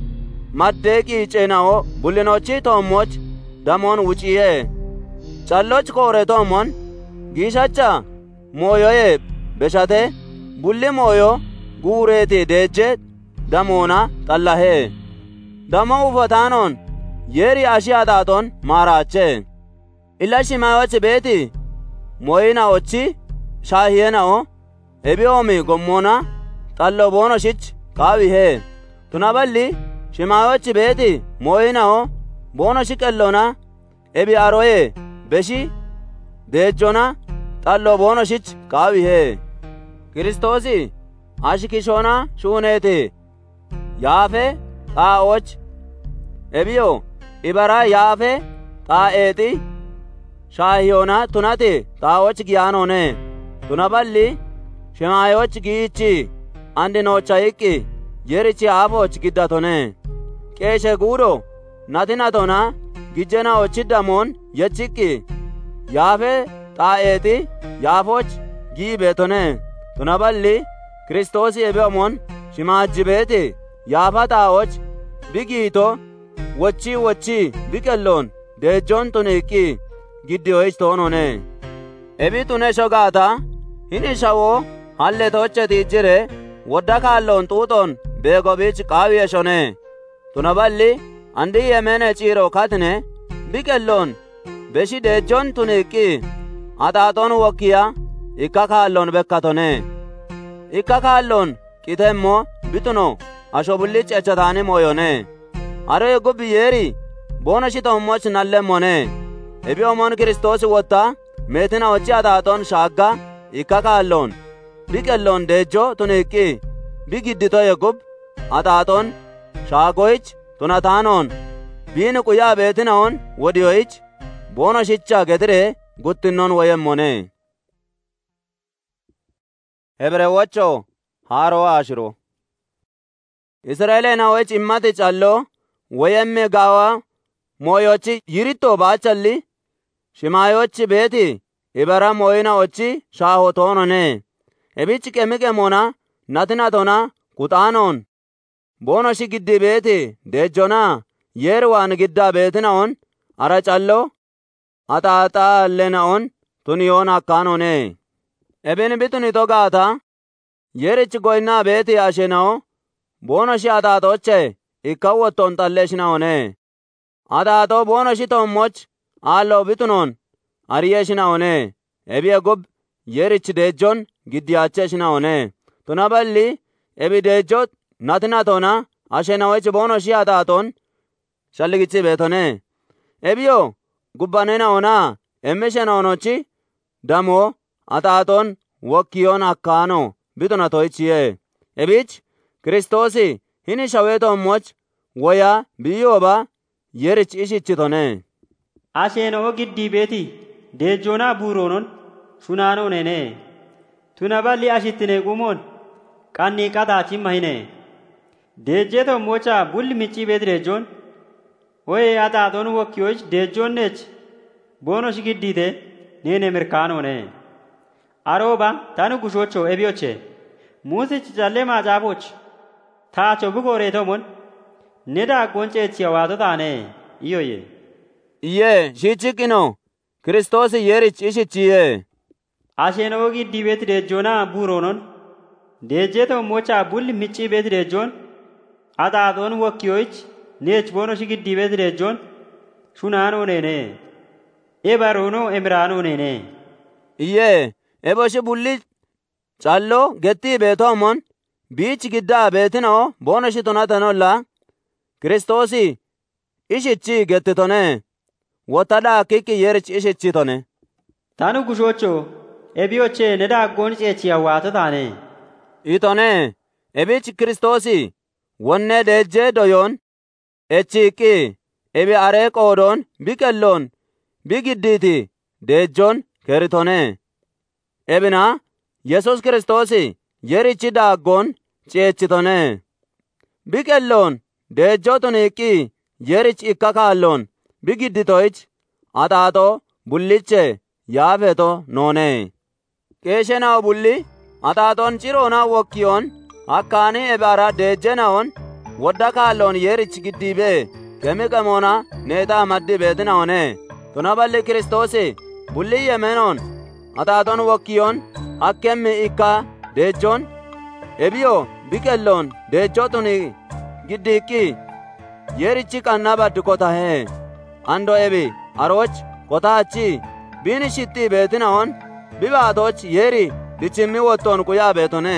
[SPEAKER 1] maddeeqi ceenawo bullinochi tommoch damon wuciye calloch koore tommon giishacha mooyoye beshate bulli mooyo guureeti deeje damona xallahe damo ufotaanon yeeri ashi haxaaxon maaraache illa shimayoch beeti moyinawochi shaahiyenao ebiyoomi gommona xallo boonoshich qaawihe tunaballi shimayoch beeti moyinao boonoshi qellona ebi aroye beshi deejjona xallo boonoshich qaawihe kiristoosi ashikishona shuuneeti yaafe xaa'och ebiyo ibara yaafe xaa'eeti shaahiyona tunati xaa'och giyaanone tunaballi shimayoch giichi andinochayiqqi yerichi aafoch giddatone qeeshe guudo natinatona gijjenawochi damon yechiqqi yaafe xaa'eeti yaafoch giibeetone tunaballi kiristoosi ebeomon shimaajjibeeti yaafa xaa'och bigiito wochi biqelloon deejjon tuniiqqi giddiyoyich toonone ebi tune shogaata hini shawo halletocheti jire wodda kaalloon xuuxon beegobich qaawiyeshone tunaballi andi yemene ciiro katine biqelloon beshi deejjon tuniiqqi axaaxon wokkiya ikka kaalloon bekkatone ikka kaalloon qitemmo bituno ashobullich echataani mooyone aroye gubbi yeeri boonoshi tommoch nallemmone ebi omon kiristoosi wotta meetinawochi axaaxon shaagga ikka kaalloon biqelloon deejjo tuniiqqi bi gidditoye gub axaaxon shaagoyich tunataanoon biini quyaa beetinawon wodiyoyich boonoshicha gedire guttinnon woyemmone hebrewocho haarowa ashiro israa'elenawich immati callo woyemme gaawa mooyochi yiritto baachalli shimayochi beeti ibara moyinawochi shaaho toonone ebich qemiqemona natinatona kuxaanoon boonoshi giddi beeti deejjona yeerwaan gidda beetinawon ara callo axaaxaallena'on tuniyoon hakkaanone ebin bitunito gaata yeerich goynnaa beeti ashenawo boonoshi axaaxoche ikkawwotton xalleeshinawone axaaxo boonoshi tommoch aallo bitunon ariyeeshinawone ebiye gub yeerich deejjon giddiyaacheeshinawone tunaballi ebi deejjo natinatona ashenawech boonoshi axaaxon shalligichi beetone ebiyo gubbanenawona emmishenawnochi damo axaaxon wokkiyon hakkaano bitunatoyichiye ebich kiristoosi hini shawee tommoch woya biyooba yerich ishichitone
[SPEAKER 4] asheenoo giddii beeti deejjoonaa buuroonon shunaanoonene tunaballi ashittine gumoon qannii qataachimma hine deejjee tommocha bulli miccii beeti deejjoon woye axaaxon wokkiyoch deejjoonnech boonoshi giddiite neene mirkaanoone arooba tanu gushocho ebioche muusichi calle maacaafoch taacho bukooreetomon neda gonceechiya waato taane iyoye
[SPEAKER 1] iye shiichiqqino kiristoosi yerich ishichiye
[SPEAKER 4] asheenoo giddii beeti deejjoonaa buuroonon deejjee tommocha bulli miccii beeti deejjoon axaaxon wokkiyoych neech boonoshi giddi beeti deejjoon shunaanoo neene ebaroonoo emiraanoo neene
[SPEAKER 1] iyyee eboshi bulli callo gettii beetoomon biichi giddaa beetinoo boonoshi tonatenolla kiristoosi ishichi gettitone wotadhaa kikki yerich ishichitone
[SPEAKER 4] tanu gushoocho ebiyoche ne daaggoon ceechi hawwaata taane
[SPEAKER 1] itone ebich kiristoosi wonne deejjee doyoon echiiqqi ebi aree qoodoon biqelloon bigiddiiti deejjoon keritone ebina yesus kiristoosi yerichi daaggoon ceechitone biqelloon deejjootun iqqi yerich ikka kaalloon bigidditoyich axaaxoo bulliche yaafeto noone qeeshenawo bulli axaaxoon ciroona wokkiyoon hakkaani ebara deejjenawon wodda kaalloon yerich giddiibee kemiqemoona neetaa maddi beetinawone tuna balli kiristoosi bulli yemenoon axaaxoon wokkiyoon akkemmi ikka deejjoon ebiyo biqelloon deejjootun giddiiqqi yerichi qanna baddi kotahe ando ebi arooch kotaachi biini shixxii beetinawon bibaatoch yeri dichimmi wottoon quyaa beetone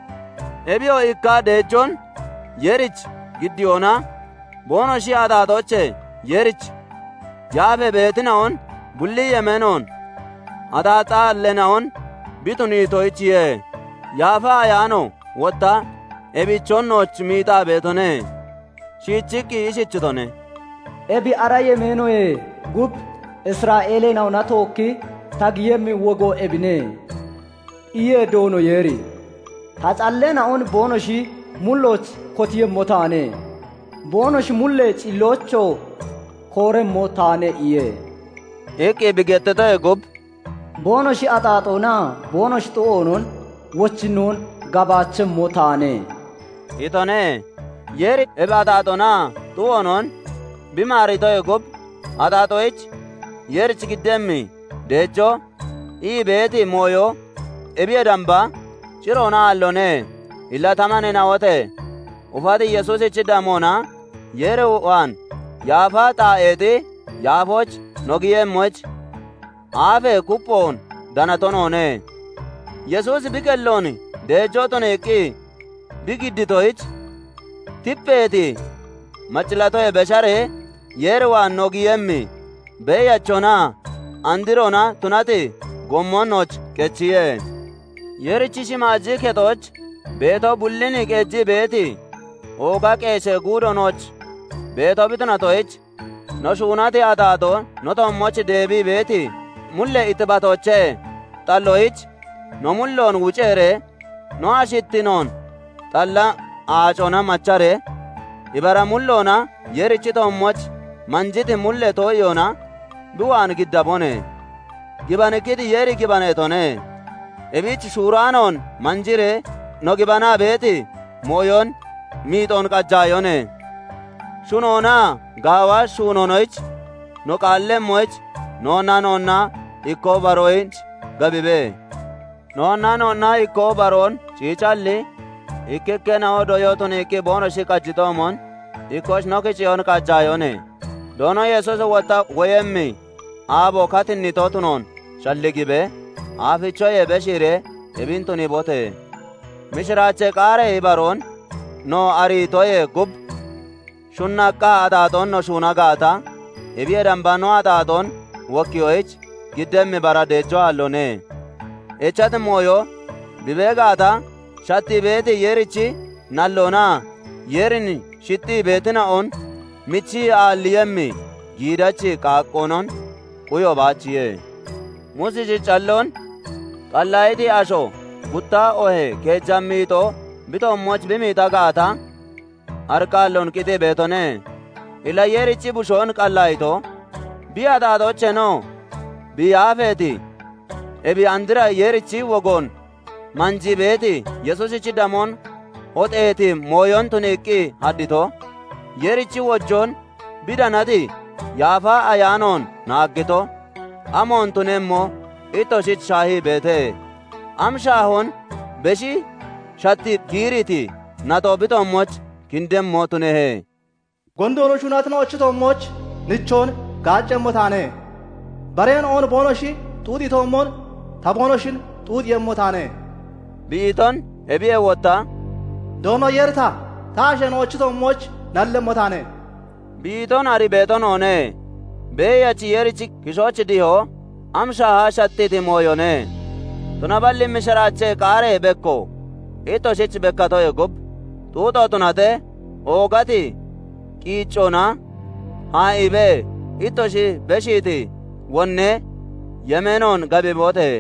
[SPEAKER 1] ebiyo ikka deejjoon yerich giddiyoona boonoshi axaaxoche yerich yaafe beetinawon bulli yemenoon axaaxaallenawon bituniitoyichiye yaafa ayaano wotta ebichonnoch miixaa beetone shiichikki ishichitone
[SPEAKER 5] ebi ara yemeenoye gub israa'eele nawna tookki tagiyemmi wogo ebine iye doono yeeri ta calle na'on boonoshi mulloch kotiyemmo taane boonoshi mulle cillocho kooremmo taane iye
[SPEAKER 1] iqqi bigettetoye gub
[SPEAKER 5] boonoshi axaaxoona boonoshi xu'oonon wochinoon gabaachemmo taane
[SPEAKER 1] itone yeri ebi axaaxoona xu'oonon bimaaritoye gub axaaxoyich yerich giddemmi deejjo ii beeti mooyo ebiye damba ciroona allone illatamane nawote ufati yesusichi damoona yere waan yaafa xaa'eeti yaafoch nogiyemmoch aafe kuphoon danatonoone yesuusi biqelloon deejjooton iqqi bigidditoyich tippeeti macilatoye beshare yere waan nogiyemmi beeyachona andirona tunati gommonnoch qechiye yerichi shimaajji ketoch beeto bullini qeejji beeti ooga qeeshe guudonoch beeto bitunatoyich no shuunati axaaxo no tommoch deebii beeti mulle itibatoche xalloyich no mulloon wuceere no ashittinoon xalla aacona machare ibara mulloona yerichi tommoch manjiti mulle tooyyoona biwaan giddabone gibanikiti yeri gibanetone ebich shuuraanoon manjire no gibanaa beeti mooyoon miixoon qajjaayone shunoona gaawa shuunonoyich no qaallemmoyich noonna ikkoo baroyich gabibe noonna ikkoo baroon ciicalli ikkikke na'o doyootun ikki boonoshi qajjitoomon ikkosh nokiciyoon qajjaayone doono yesus wotta woyemmi aabo katinnitootunoon shalligibe aafichoye beshire ebintuni bote mishiraache qaare ibaroon no ariitoye gub shunnaqqa axaaxoon no shuuna gaata ebiye damba no axaaxoon wokkiyoyich giddemmi bara deejjo allone echati mooyo bibee gaata shatti beeti yerichi nalloona yerin shixxii beetina'on michi aalliyemmi giidachi qaaqqoonon quyo baachiye musichi calloon qallayiti asho guttaa ohe keejjammiixo bitommoch bimiita gaata arqaallon qixi beetone ila yerichi bushoon qallayito bi axaaxocheno bi yaafeeti ebi andira yerichi wogoon manji beeti yesusichi damoon hoxeeti mooyon tuniiqqi haddito yerichi wojjoon bidanati yaafaa ayaanoon naaggito amoon tunemmo ittoshich shaahii beete am shaahon beshi shatti giiriti nato bitommoch kindemmo tunehe
[SPEAKER 2] gondono shunatna ochitomoch nichon gaacemmotane bareen on bonoshi tuudi tommon tabonoshin tuudi yemmotane
[SPEAKER 1] biiton ebiye wotta
[SPEAKER 2] dono yerta taashen ochitomoch nallemotane
[SPEAKER 1] biiton ari beeton one beeyachi yerichi kishochi diho amsha haashattiti mooyone tuna balli misharache qaare bekko ito shich bekkatoye gob tuuto tunate oogati qiiccona haa ibe itoshi beshiti wonne yemenon gabibote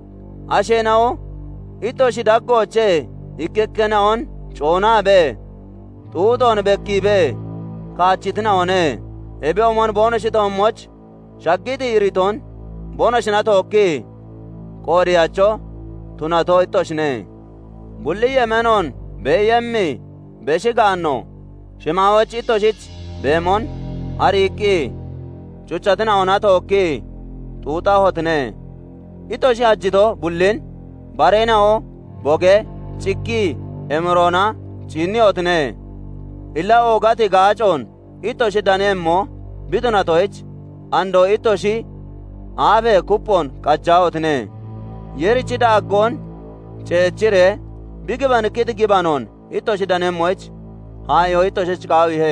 [SPEAKER 1] ashenao itoshi daggoche ikkekkenaon coonaa be tuuton bekkibe kaachitna one ebe omon bonoshitoommoch shaggiti iriton bonoshina tookki qooriyacho tunato itoshine bulli yemenon beeyemmi beshigaanno shimaawoch itoshich beemon ariiqqi chuchatina ona tookki xuuxa hotine itoshi hajjito bullin bareenao boge cikki emirona ciinni hotine illa oogati gaacon itoshi daneemmo bitunatoyich ando itoshi aafe kuppon qajjaa hotine yerichi daaggon ceechire bigiban kiti gibanon itoshi daneemmoich haayo itoshich qaawihe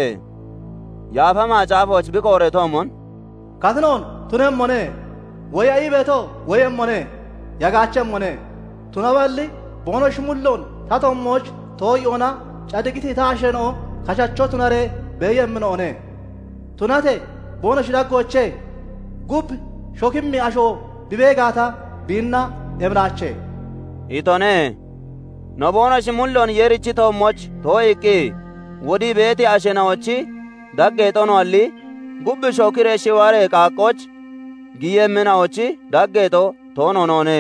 [SPEAKER 1] yaafama caafoch biqooretomon
[SPEAKER 2] katinon tunemmone woya ibeto woyemmone yagaachemmone tunaballi bonosh mullon tatommoch tooyona cadigiti taasheno kashacho tunare beeyemminoone tunate bonosh daggoche gub shokimmi asho bibeegaata biinna emraache
[SPEAKER 1] itone no bonosh mullon yerichi tommoch tooyiqqi wodi beeti ashenawochi daggeetono alli gubbi shokire shiware qaaqqoch giyemminawochi daggeeto toononoone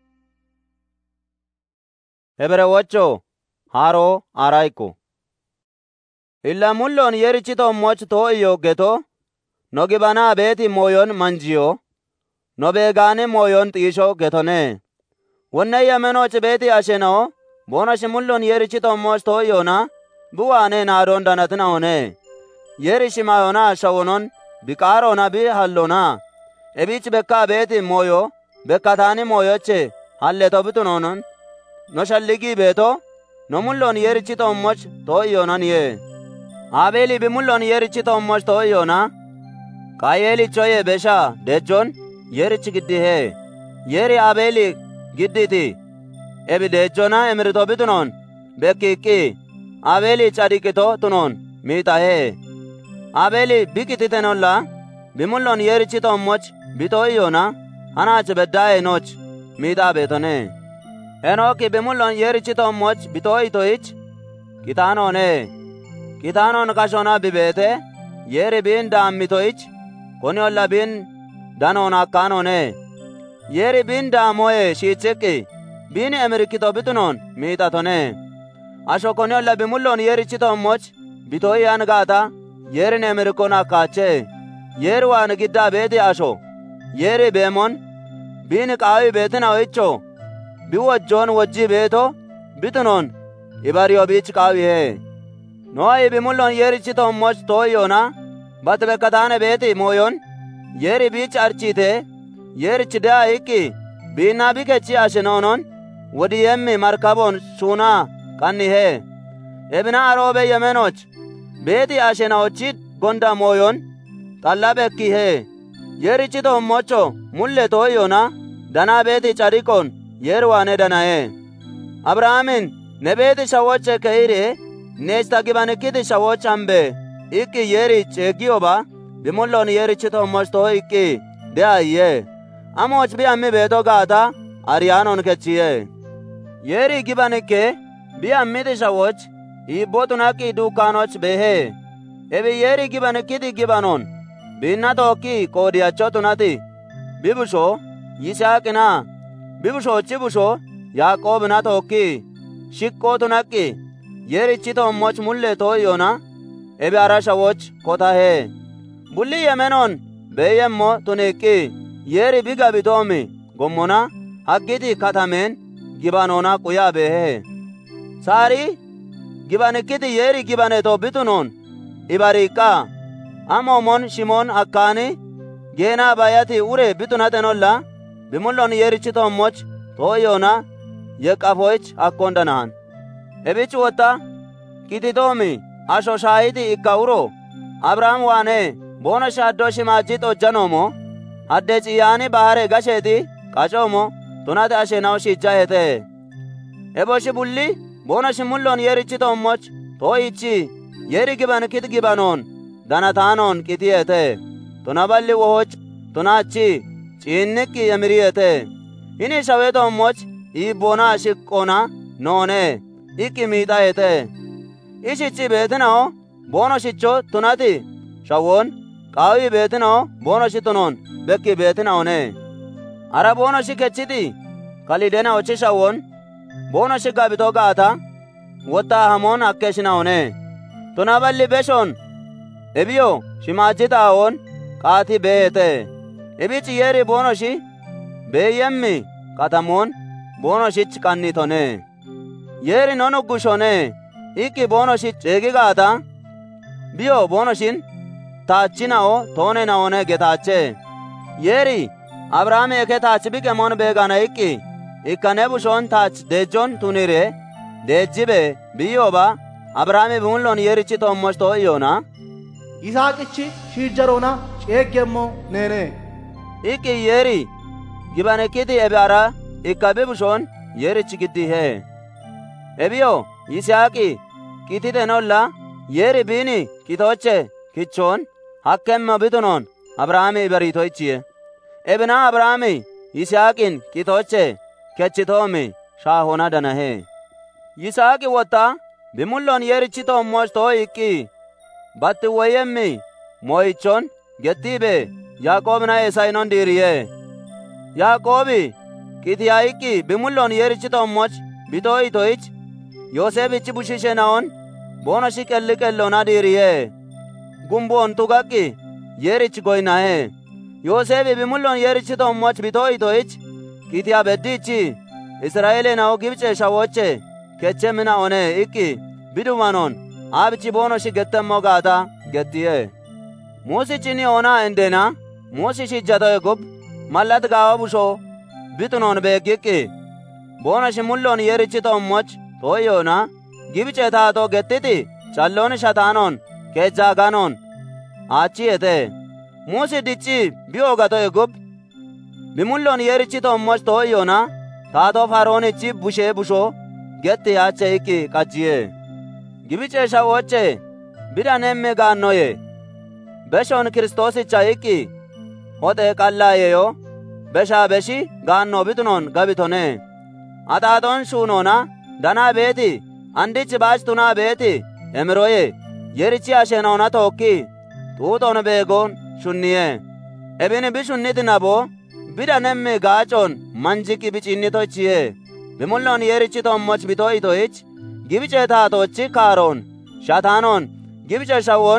[SPEAKER 1] heberewocho haaro araykko illa mullon yerichi tommoch too'iyoggeto no gibanaa beeti mooyon manjiyo no beegaane mooyon xiisho getone wonne yemenoch beeti ashenao bonosh mullon yerichi tommoch too'iyona buwaane naadon danatina one yeri shimayona shawonon biqaarona bi hallona ebich bekka beeti mooyo bekkataani mooyoche halleto bitunonon no shalligi beeto no mullon yerichi tommoch too'iyonaniye abeeli bi mullon yerichi tommoch too'iyona qayeelichoye besha dejon yerich giddihe yeri abeeli gidditi ebi dejona emirito bitunon bekkiiqqi abeeli cadiqito tunon miixahe abeeli bikititenolla bimullon yerichi tommoch bitoo'iyona hanaach beddaaye noch miixaa beetone henooki bimullon yerichi tommoch bitoo'itoyich qixaanoone qixaanon kashona bibeete yeri biin daammitoyich koni olla biin danoon akkaanoone yeri biin daamoye shiichiqqi biin emirikito bitunon miixatone asho koni olla bimullon yerichi tommoch bitoo'iyan gaata yerin emirikon akkaache yeri waan giddaa beeti asho yeri beemon biin qaawi beetinawoyicho bi wojjoon wojji beeto bitunon ibariyo biich qaawihe nooyi bimullon yerichi tommoch too'iyona bati bekkataane beeti mooyon yeri biich archiite yerich de'a iqqi biinna bikechi ashenoonon wodi yemmi markabon shuunaa qannihe ebina aroobe yemenoch beeti ashenawochi gonda mooyon xalla bekkihe yerichi tommocho mulle too'iyona danaa beeti cadiqon yer waane danaye abrahaamin ne beeti shawoche keire neesta gibanikkiti shawoch hambe iqqi yeri ceeggiyoba bimullon yerichi tommoch too'iqqi de'ayye amoch bi ammi beeto gaata ariyaanon kechiye yeri gibanikke bi ammiti shawoch iibbotunaqqi duukkaanoch beehe ebi yeri gibanikkiti gibanon biinna tookki qoodiyacho tunati bibusho yisaaqina bibushochi busho yaaqoobina tookki shiqqoo tunaqqi yerichi tommoch mulle too'iyona ebi ara shawoch kotahe bulli yemenon beeyemmo tuniqqi yeri biga bitoomi gommona haggiti katamen gibanona quyaa beehe saari gibanikkiti yeri gibaneto bitunon ibariqa amomon shimon akkani geena bayati ure bitunatenolla bimullon yerichitoommoch tooyona yeqqafoych akkondanahan ebich wotta kititoomi asho shaayiti ikka uro abrahaam waane boona shaaddo shimaajji xojjanomo hadde ciyaani bahare gasheeti qacoomo tunate asheenawo shiijjahete eboshi bulli boona shimullon yerichitoommoch tooyichi yeri giban kit gibanoon danataanon qitiyete tunaballi wohoch tunaachi ciinnikki yemiriyete ini shaweetoommoch iibboona shiqqona noone ikki miixayete ishichi beetinao boonoshicho tunati shawon qaawi beetinao boonoshi tunon bekki beetinaone ara boonoshi kechiti kalidena ochi shawon boonoshi gabito gaata wotta hamon akkeshinaone tunaballi beshon ebiyo shimaajjitaawon qaati beete ebichi yeri boonoshi beeyemmi katamoon boonoshich qannitone yeri nonuggushone ikki boonoshich ceegi gaata biyo boonoshin taachinao toonenawone getaache yeri abrahaami eke taach biqemon beegana ikki ikkane bushon taach deejjon tunire deejjibe biyoba abrahaami bimullon yerichi toommoch too'iyona
[SPEAKER 2] yisaaqichi shiijjaroona ceeggemmo neene
[SPEAKER 1] ikki yeri gibanekkiti ebe ara ikka bibushon yerichi giddihe ebiyo yisaaqi kititenolla yeri biini kitoche kichon hakkemmo bitunon abrahaami ibaritoichiye ebina abrahaami yisaaqin kitoche kechitoomi shaahona danahe yisaaqi wotta bimullon yerichi toommoch too'ikki batti woyemmi moyichon gettiibe yaaqoobina esaynon diiriye yaaqoobi qitiyaayikki bimullon yerichi toommoch bitoo'itoyich yoosefichi bushishena'on boonoshi qelli qellona diiriye gumboon tugakki yerich goynahe yoosefi bimullon yerichi toommoch bitoo'itoyich qitiya beddiichi israa'eelenawo gibce shawoche kechemmina'one ikki bidumanon aabichi boonoshi gettemmo gaata gettiye muusichini ona endena muusi shijjatoye gob mallat gaawa busho bitunon beeggikki boonoshi mullon yerichi toommoch tooyona gibce taato gettiti calloon shataanon keejjaaganon aachiyete muusi dicci biyo gatoye gob bimullon yerichi toommoch tooyona taato faroonichi bushee busho getti yaache ikki qajjiye gibice shawoche bidanemme gaannoye beshon kiristoosicha ikki hoxe qallaayeyo besha beshi gaanno bitunon gabitone axaaxon shuunona danaa beeti andichi baach tunaa beeti emiroye yerichi asheenaona tookki xuuxon beegon shunniye ebini bishunniti nabo bidanemmi gaacon manjikki bicinnitochiye bimullon yerichi toommoch bitoo'itoyich gibice taatochi kaaroon shataanon gibice shawon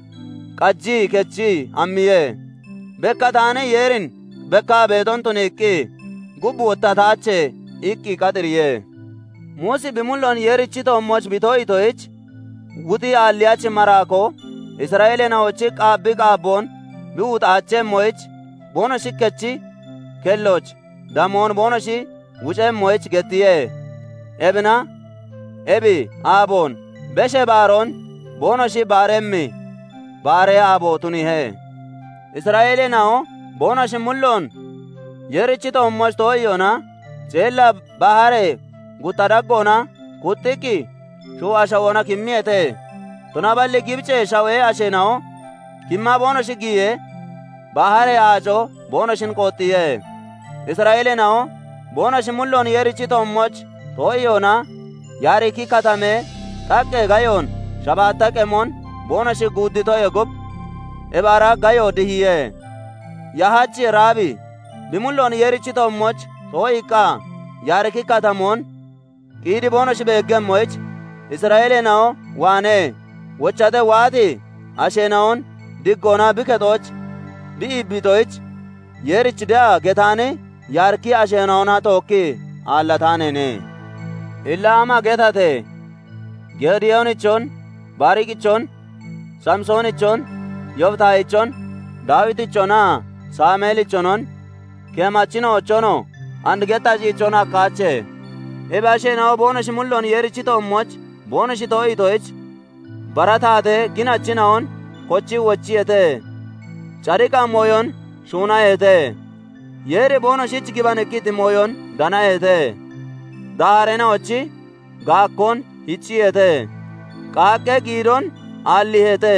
[SPEAKER 1] qajjii kechii ammiye bekka taane yeerin bekka beeton tuniikki gubbu wottataache ikki qaxiriye muusi bimullon yerichi toommoch bitoo'itoyich wuti aalliyachi maraako israa'eelenawochi qaabbi qaabboon biwuxaachemmoyich boonoshi kechi kelloch damoon boonoshi wucemmoyich gettiye ebina ebi aaboon beshe baaroon boonoshi baaremmi baaree aabo tunihe israa'eelenawo boonoshi mullon yerichi toommoch too'iyona ceella bahare guttadaggona kuttikki shuu ashawona kimmiyete tunaballi gibce shawee asheenawo kimma boonoshi giye bahare aaco boonoshin qoottiye israa'eelenawo boonoshi mullon yerichi toommoch too'iyona yaariki katame xaqqe gayon shabaattaqemon boonoshi guudditoye gob ebaara gayo dihiye yahachi raabi bimullon yerichi toommoch too'ikka yaariki katamon qiidi boonoshi beeggemmoyich israa'eelenawo waane wochate waati asheenawon diggona bikexooch bi'ibbitoyich yerich de'a getaani yaarki asheenawona tookki aallataaneene illa ama getate geediyoonichon baariqichon samsoonichon yoftaayichon daawitichona saameelichonon keemachinochono andgetachichon akkaache ebashenawo boonoshi mullon yerichitoommoch boonoshi too'itoich barataate ginachinawon kochi wochiyete cariqa moyon shuunayete yeri boonoshich gibanekkiti moyon danayete daarenawochi gaakkon hichiyete qaaqqe giidon aallihete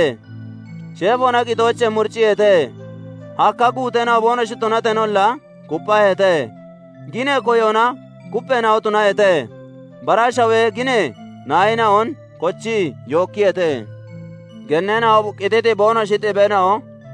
[SPEAKER 1] sheefona qixooche murciyete hakka guutenawo boonoshi tunatenolla kuphahete gine koyona kuphenawo tunayete barashawe gine naayinawon kochi yookkiyete gennenawo qititi boonoshi xibenawo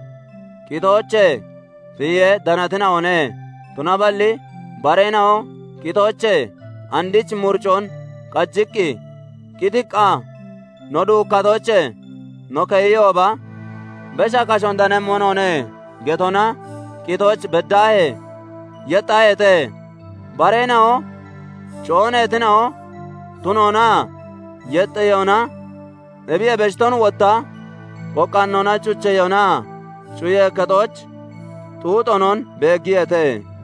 [SPEAKER 1] qitooche fiye danatinawone tunaballi barenawo qitooche andich murcon qajjikki qitiqqa no duukkatoche no keyyooba besha kashon danemmonone getona qitooch beddaahe yexxayete barenawo cooneetinawo tunona yexxeyona ebiye beshton wotta qoqqannona chucheyona cuye kexooch xuuxonon beeggiyete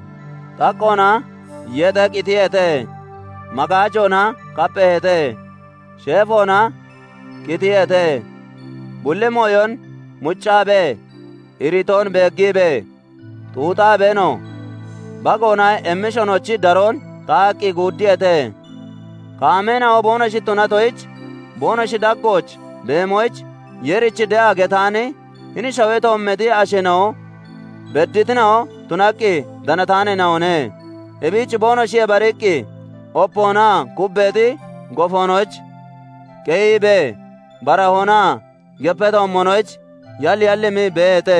[SPEAKER 1] xaqqona yexe qitiyete magaajona kaphehete sheefona qitiyete bulle moyon muccaabe iriton beeggiibe xuuxaabeno bagona emmishonochi daron xaaqqi guuddiyete kaamenawo boonoshi tunatoyich boonoshi daggoch beemoyich yerichi de'a getaani hini shawetoommeti ashenawo bedditinawo tunaqqi danataanenawone ebiich boonoshi ebariqqi oppoona kubbeeti gofonoch keyibe barahona geppetoommonoich yalli beete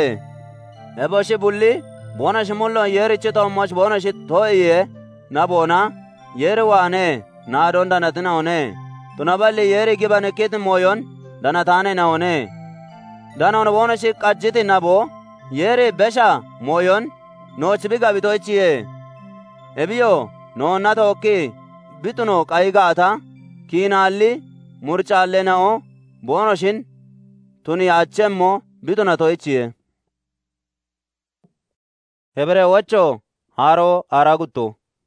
[SPEAKER 1] eboshi bulli boonoshi mullon yerichi toommoch boonoshi too'iye naboona yeri waane naadon danatinawone tunaballi yeri gibanekkiti moyon danataanenawone danon boonoshi qajjiti nabo yeri besha moyon noochbi gabitoichiye ebiyo noonna tookki bituno qayigaata kiinaalli murcaallena'o boonoshin tuni yaachemmo bituna toichiye hebrewocho haaro aaragutto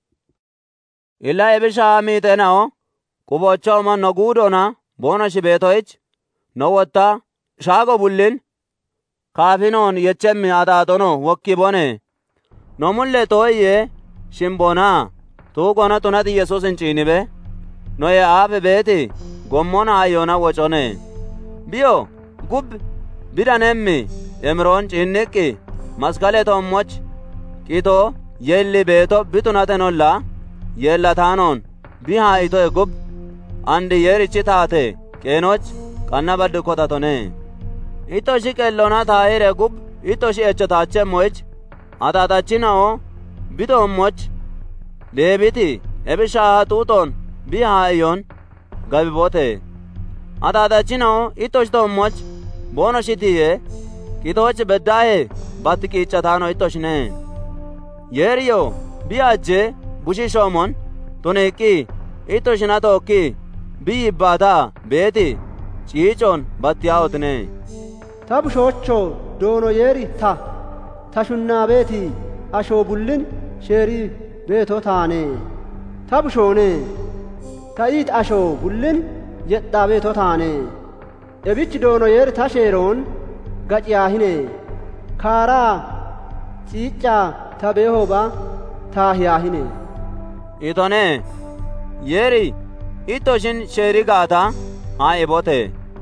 [SPEAKER 1] illa ebisha miixena'o qubochoma no guudona boonoshi beetoich no wotta shaago bullin kaafinon yechemmi axaaxono wokki bone no mulle tooyye shimbona tuugona tunati yesuusin ciinibe no ye aafe beeti gommona ayyona wocone biyo gub bidanemmi emiroon ciinniqqi maskale toommoch qito yelli beeto bitunatenolla yeellataanon bihaa itoye gub andi yerichi taate qeenoch qanna baddi kotatone itoshi qellona taayire gub itoshi echetaachemmoich ataatachina'o bitoommoch deebiti ebishaaha xuuxon bihaa iyon gabibote ataatachina'o itoshi toommoch boonoshitiye qitooch beddaahe batti qiiccataano itoshine yeriyo biajje bushishoomon tuniiqqi itoshina tookki biyibbaata beeti ciicon battiyaawotine
[SPEAKER 3] ta bushoocho doono yeeri ta shunnaabeeti ashoo bullin sheerii beeto taane ta bushoone ta iit ashoo bullin yexxaa beeto taane ebichi doono yeeri ta sheeroon gaciyaahine kaaraa ciiccaa ta beehooba taahiyaahine
[SPEAKER 1] itone yeri ittoshin sheeri gaata haa ibote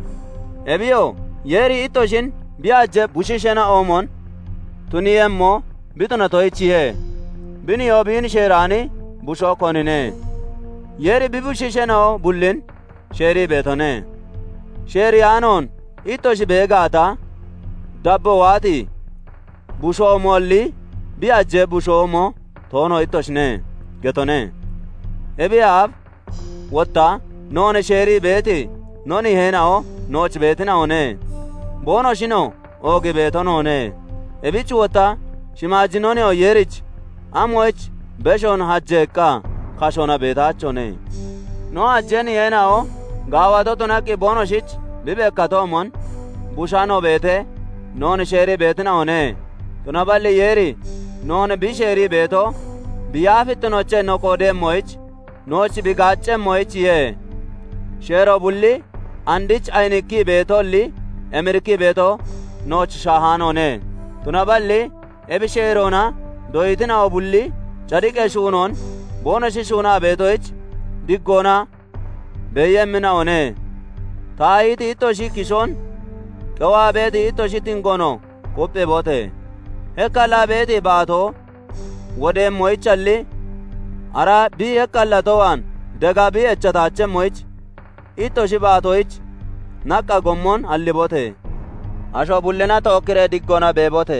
[SPEAKER 1] ebiyo yeri ittoshin biajje bushishena oomon tuniyemmo bituna toyichihe biniyo biin sheeraani bushoo konine yeri bibushishenao bullin sheeri beetone sheeriyaanon ittoshi beegaata dabbo waati bushoomolli biajje bushoomo toono ittoshine getone ebiyaaf wotta noone sheeri beeti noni heenao nooch beetinaone boonoshino oogi beetonoone ebichi wotta shimaajinonio yerich amoich beshon hajjeekka kashona beetaachone no hajjeni heenao gaawato tunaqi boonoshich bibekkatoomon bushano beete noon sheeri beetina one tuna balli yeeri noon bi sheeri beeto biyaafitti noche no qoodemmoyich nooch bigaacemmoyich ye sheero bulli andich aynikki beetolli emirki beeto nooch shahanone tuna balli ebi sheerona doyitina o bulli cadiqe shuunon boonoshi shuuna beetoyich diggona beyyemmina one taayiti ittoshi kishon qewaa beeti ittoshi tingono qophee boote hekkalla beeti baato wodeemmoyichalli ara bii hekkallatowan dega bii echataachemmoyich ittoshi baatoyich naqqa gommon hallibote asho bullena tookkire diggona beebote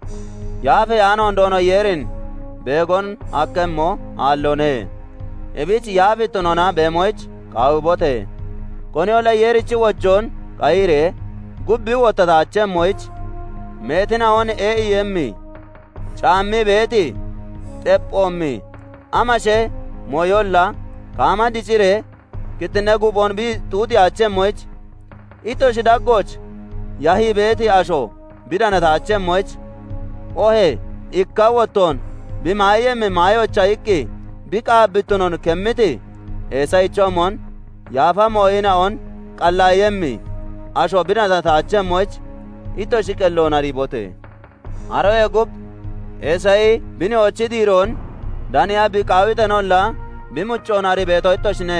[SPEAKER 1] yaafe yaanon doono yeerin beegon akkemmo aallone ebich yaafittunona beemoyich qaawubote koniola yeerichi wojjoon qayire gubbi wottataachemmoyich meetina on eeyemmi caammi beeti xephoommi amashe moyolla kaama dicire kittine guphon bi tuutiyaachemmoyich ittoshi daggoch yahi beeti asho bidanataachemmoyich ohe ikka wotton bi maayemmi maayocha ikki bi qaabbittunon kemmiti eesayichomon yaafa mooyina on qallaayemmi asho bidanataachemmoyich ittoshi qelloonaribote aroye gub eesayi bini ochi diiron daniya bi qaawitenolla bi muccoonari beeto ittoshine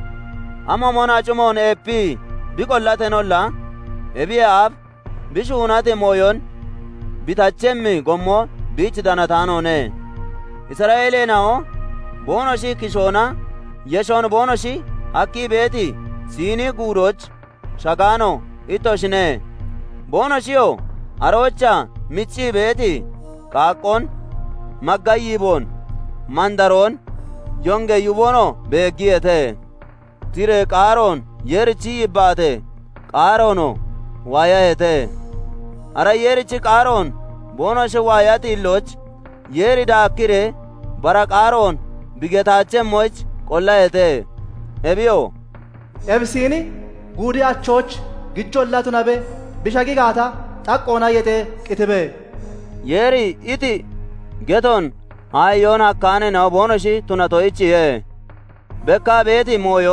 [SPEAKER 1] amomon acumon eeppi bi qollatenolla ebiye aaf bi shuunati mooyon bitachemmi gommo biich danataanone israa'eleenao boonoshi kishoona yeshon boonoshi hakkii beeti siinii guudoch shagaano ittoshine boonoshiyo arocha michii beeti qaaqqon maggayyiibon mandaroon yongeyyubono beeggiyete tire qaaroon yeerichi yibbaate qaaroono waayayete ara yeerichi qaaroon boonoshi waayati illoch yeeri daakkire bara qaaroon bigetaachemmoych qollayete ebiyo
[SPEAKER 2] ebisiini guudi achoch gichollatu nabe bishagi gaata xaqqoona yete qitibe
[SPEAKER 1] yeeri iti geton hayyoon hakkaane naw boonoshi tunatoyichiye bekka beeti mooyo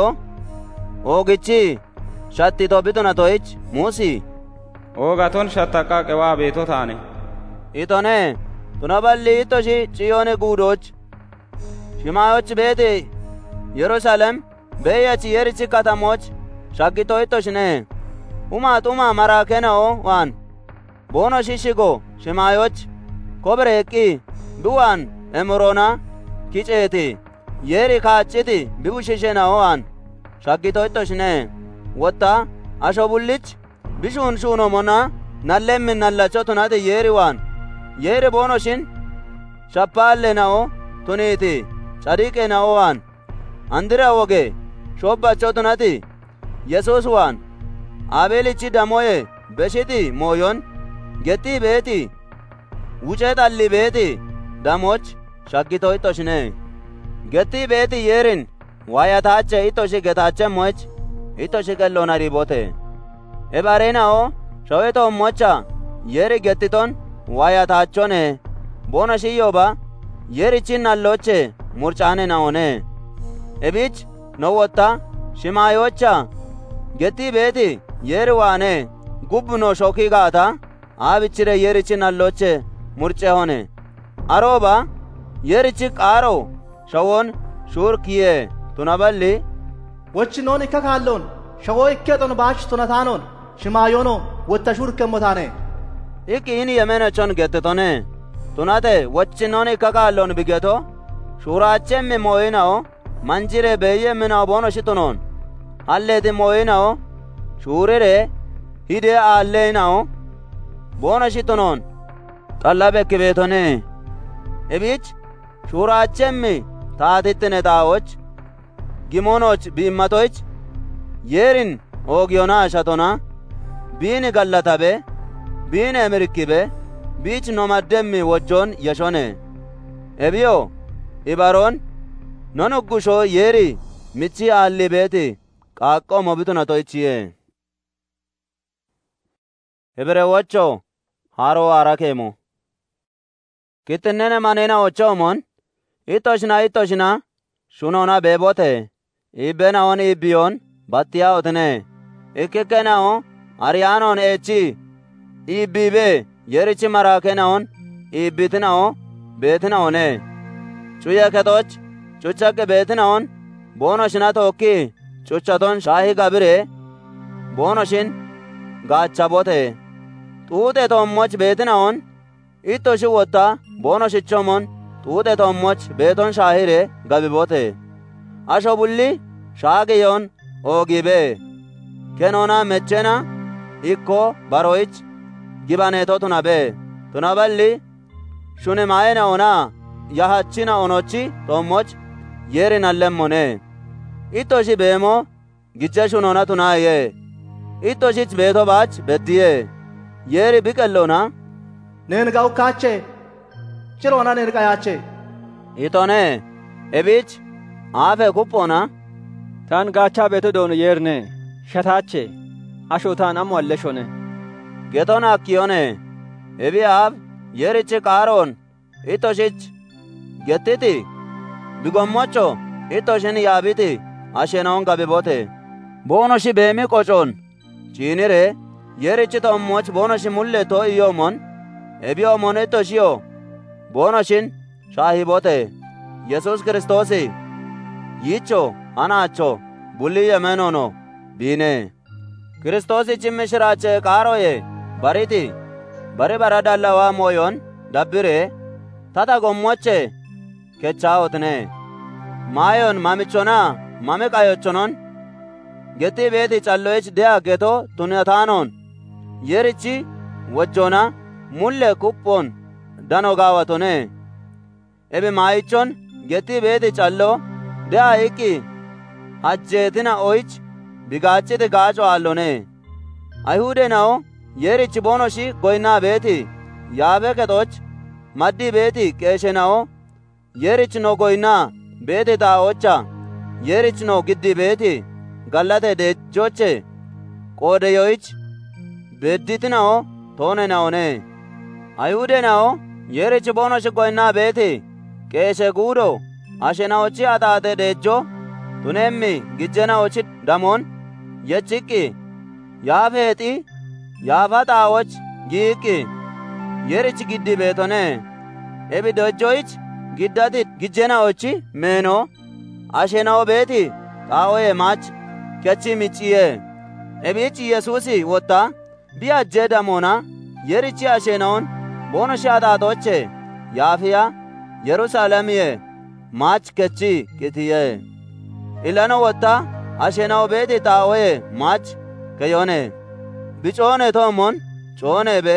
[SPEAKER 1] oogichi shattito bitunatoyich muusi
[SPEAKER 6] oogaton shattaqa qewaa beeto taane
[SPEAKER 1] itone tuna balli ittoshi ciyoone guudoch shimaayoch beeti yerusalem beeyachi yerichi katamoch shaggito ittoshine umaatuma maraakena'o waan boonoshi shigo shimaayoch kobereeqqi biwan emorona kiceeti yeeri kaacciti bibushishena'o waan shaggito ittoshine wotta asho bullich bishuun shuunomona nallemmi nallacho tunati yeeri waan yeeri boonoshin shappaallena'o tuniiti cadiqena'o waan andira woge shobbacho tunati yesuus waan abeelichi damoye beshiti mooyon getti beeti wuce xalli beeti damoch shaggito ittoshine getti beeti yeerin waayataache ittoshi getaachemmoch ittoshi qelloonaribote ebareena'o showetommocha yeeri gettiton waayataachone boonashiyyoba yeerichin nalloche murcaane na'one ebich nowotta shimaayocha getti beeti yeeri waane gubbuno shoki gaata aabichire yeerichi nalloche murcehone arooba yeerichi qaaro shawon shuurkiye tunaballi
[SPEAKER 2] wochinoon ikka kaalloon shawoo ikkeexon baach tunataanon shimaayono wotta shuurkemmotaane
[SPEAKER 1] ikki ini yemenechon gettitone tunate wochinoon ikka kaalloon bigeto shuuraachemmi mooyina'o manjire beeyyemmina'o boonoshi tunoon halleeti mooyina'o shuurire hide aalleyna'o boonoshi tunoon xallabekki beetone ebich shuuraachemmi taatittine xaawoch gimonoch biimmatoych yeerin oogiyona ashatona biini gallatabe biini emirikkibe biich nomaddemmi wojjoon yeshone ebiyo ibaroon nonuggusho yeeri michi aalli beeti qaaqqo mobitunatoychiye Ibrewocho haro arakemo. Kitnene manena ochomon itoshna shunona bebote ibena on ibion batia otne ikekena on arianon echi ibibe yerichi marakena on ibitina on betina one chuya ketoch chuchake betina on bonoshna toki chuchaton shahi gabire bonoshin gachabote tuute tommoch betina on itoshi wota bonoshichomon tuute tommoch beton shahire gabibote asho bulli shagiyon ogibe kenona mechena ikko baroich gibaneto tunabe tunaballi shune maena ona yahachina onochi tommoch yerin allemmone itoshi bemo gijja shunona tunaye itoshich beto bach beddiye yeri bikellona
[SPEAKER 2] nen gau kache chirona nen kayache
[SPEAKER 1] itone ebich ave kupona
[SPEAKER 3] tan gacha beto dono yerne shatache ashotan amwalleshone
[SPEAKER 1] getona kiyone ebi ab yeriche karon itoshich gettiti bigommocho itoshin yabiti ashenon gabibote bonoshi bemi qochon chinire yerichi tommoch bonoshi mulle to iyomon ebi omon itoshiyo bonoshin shahibote Yesus Kristosi yicho anacho bulli yemenono bine Kristosi chimmishirache karoye bariti bari baradalawa moyon dabbire tata gommoche kechaotne mayon mamichona mamekayochonon geti beti challoech dea geto tunyatanon yerichi wajjona mulle kuppon dano gawatone ebe maichon geti beti challo dea iki hajjetina oich bigachite gacho allone ayhude nao yerichi bonoshi goyna beti yabe ketoch maddi beti keshe nao yerich no goyna beti ta ocha yerich no giddi beti gallate dejoche qode yoich bedditinao tone naone ayhude nao yerich bonoshi goyna beti keshe gudo ashena ochi atate dejo tunemmi gijjena ochi damon yechiki yaafeti yaafata och giiki yerich giddi betone ebi dejoich giddati gijjena ochi meno ashenao beti taoye mach kechi michiye ebichi Yesusi wotta biya jedamona yerichi ashenaon bonoshi atatoche yaafiya Yerusalemiye mach kechi kitiye ilano wotta ashenao beti taoye mach keyone bichone tomon chone be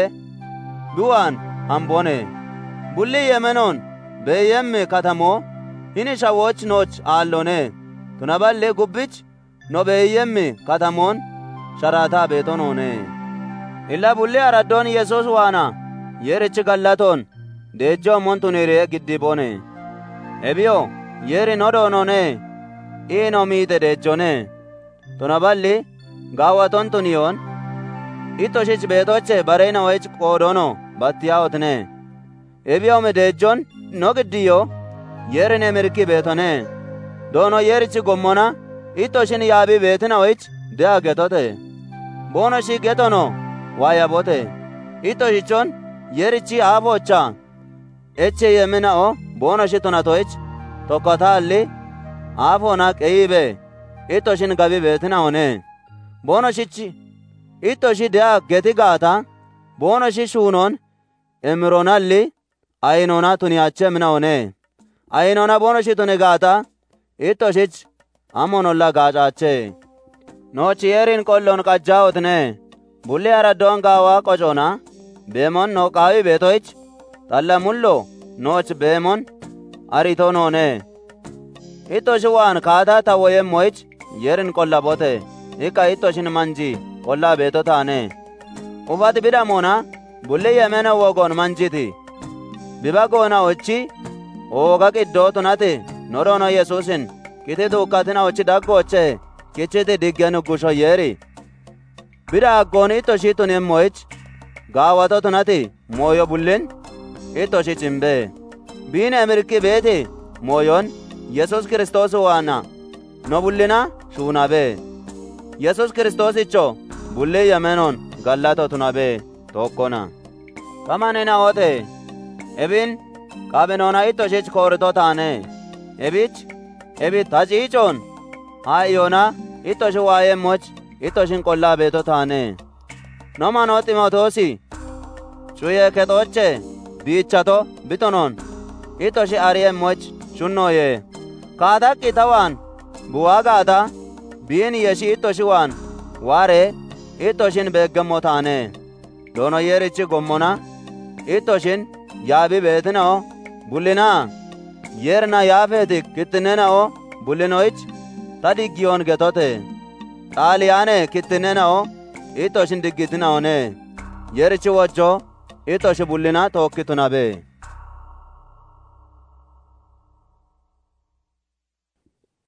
[SPEAKER 1] duan ambone bulli yemenon beyemme katamo hini shawoch noch allone tunaballe gubbich no beyemme katamon sharata betonone illa bulli araddon Yesus wana yerichi gallaton dejo montunire giddibone ebio yeri nodonone ino mite dejone tunaballi gawaton tuniyon itoshich betoche barena wech qodono battiyaotne ebio me dejon no giddiyo yerine mirki betone dono yerichi gommona itoshin yabi betina wech dea getote bonoshi getono wayabote itoshichon yerichi abocha eche yemenao bonoshi tonatoich tokotalli afona qeibe itoshin gabi betina one bonoshichi itoshi dea geti gata bonoshi shunon emironalli aynona tuniyache mina one aynona bonoshi tuni gata itoshich amonolla gacache nochi yerin kollon qajjaotne bulli araddon gawa qocona bemon no qawi betoich talla mullo noch bemon aritonone itoshi wan kaata tawoyemmoich yerin qollabote ika itoshin manji qolla betotane ufati bidamona bulli yemena wogon manjiti bibagona ochi oga qiddotunati norono Yesusin kiti duukatina ochi daggoche kichiti diggenu gusho yeri bida aggoni itoshi tunemmoich gaawato tunati mooyo bullin ittoshi cimbe biin emirki beeti mooyon yesus kiristoos waana no bullina shuunabe yesus kiristoosicho bulli yemenon gallato tunabe tokkona kamanina ote ebin qabenona ittoshich koorito taane ebi taciicon haayyoona ittoshi waaye moch ittoshin qollaa beeto taane nomano ximotoosi cuye kexoche biichato bitonon ittoshi ariye moch shunnoye kaadakki tawan buwaagaata biin yeshi ittoshi waan waare ittoshin beeggemmo taane doono yeerichi gommona ittoshin yaabi beetinao bullinaa yerna yaafeeti kittinenao bullinoich ta diggiyon getote xaaliyaane kittinenao ittoshin diggitinaone yerichi wojjo ittoshi bullina tookkitunabe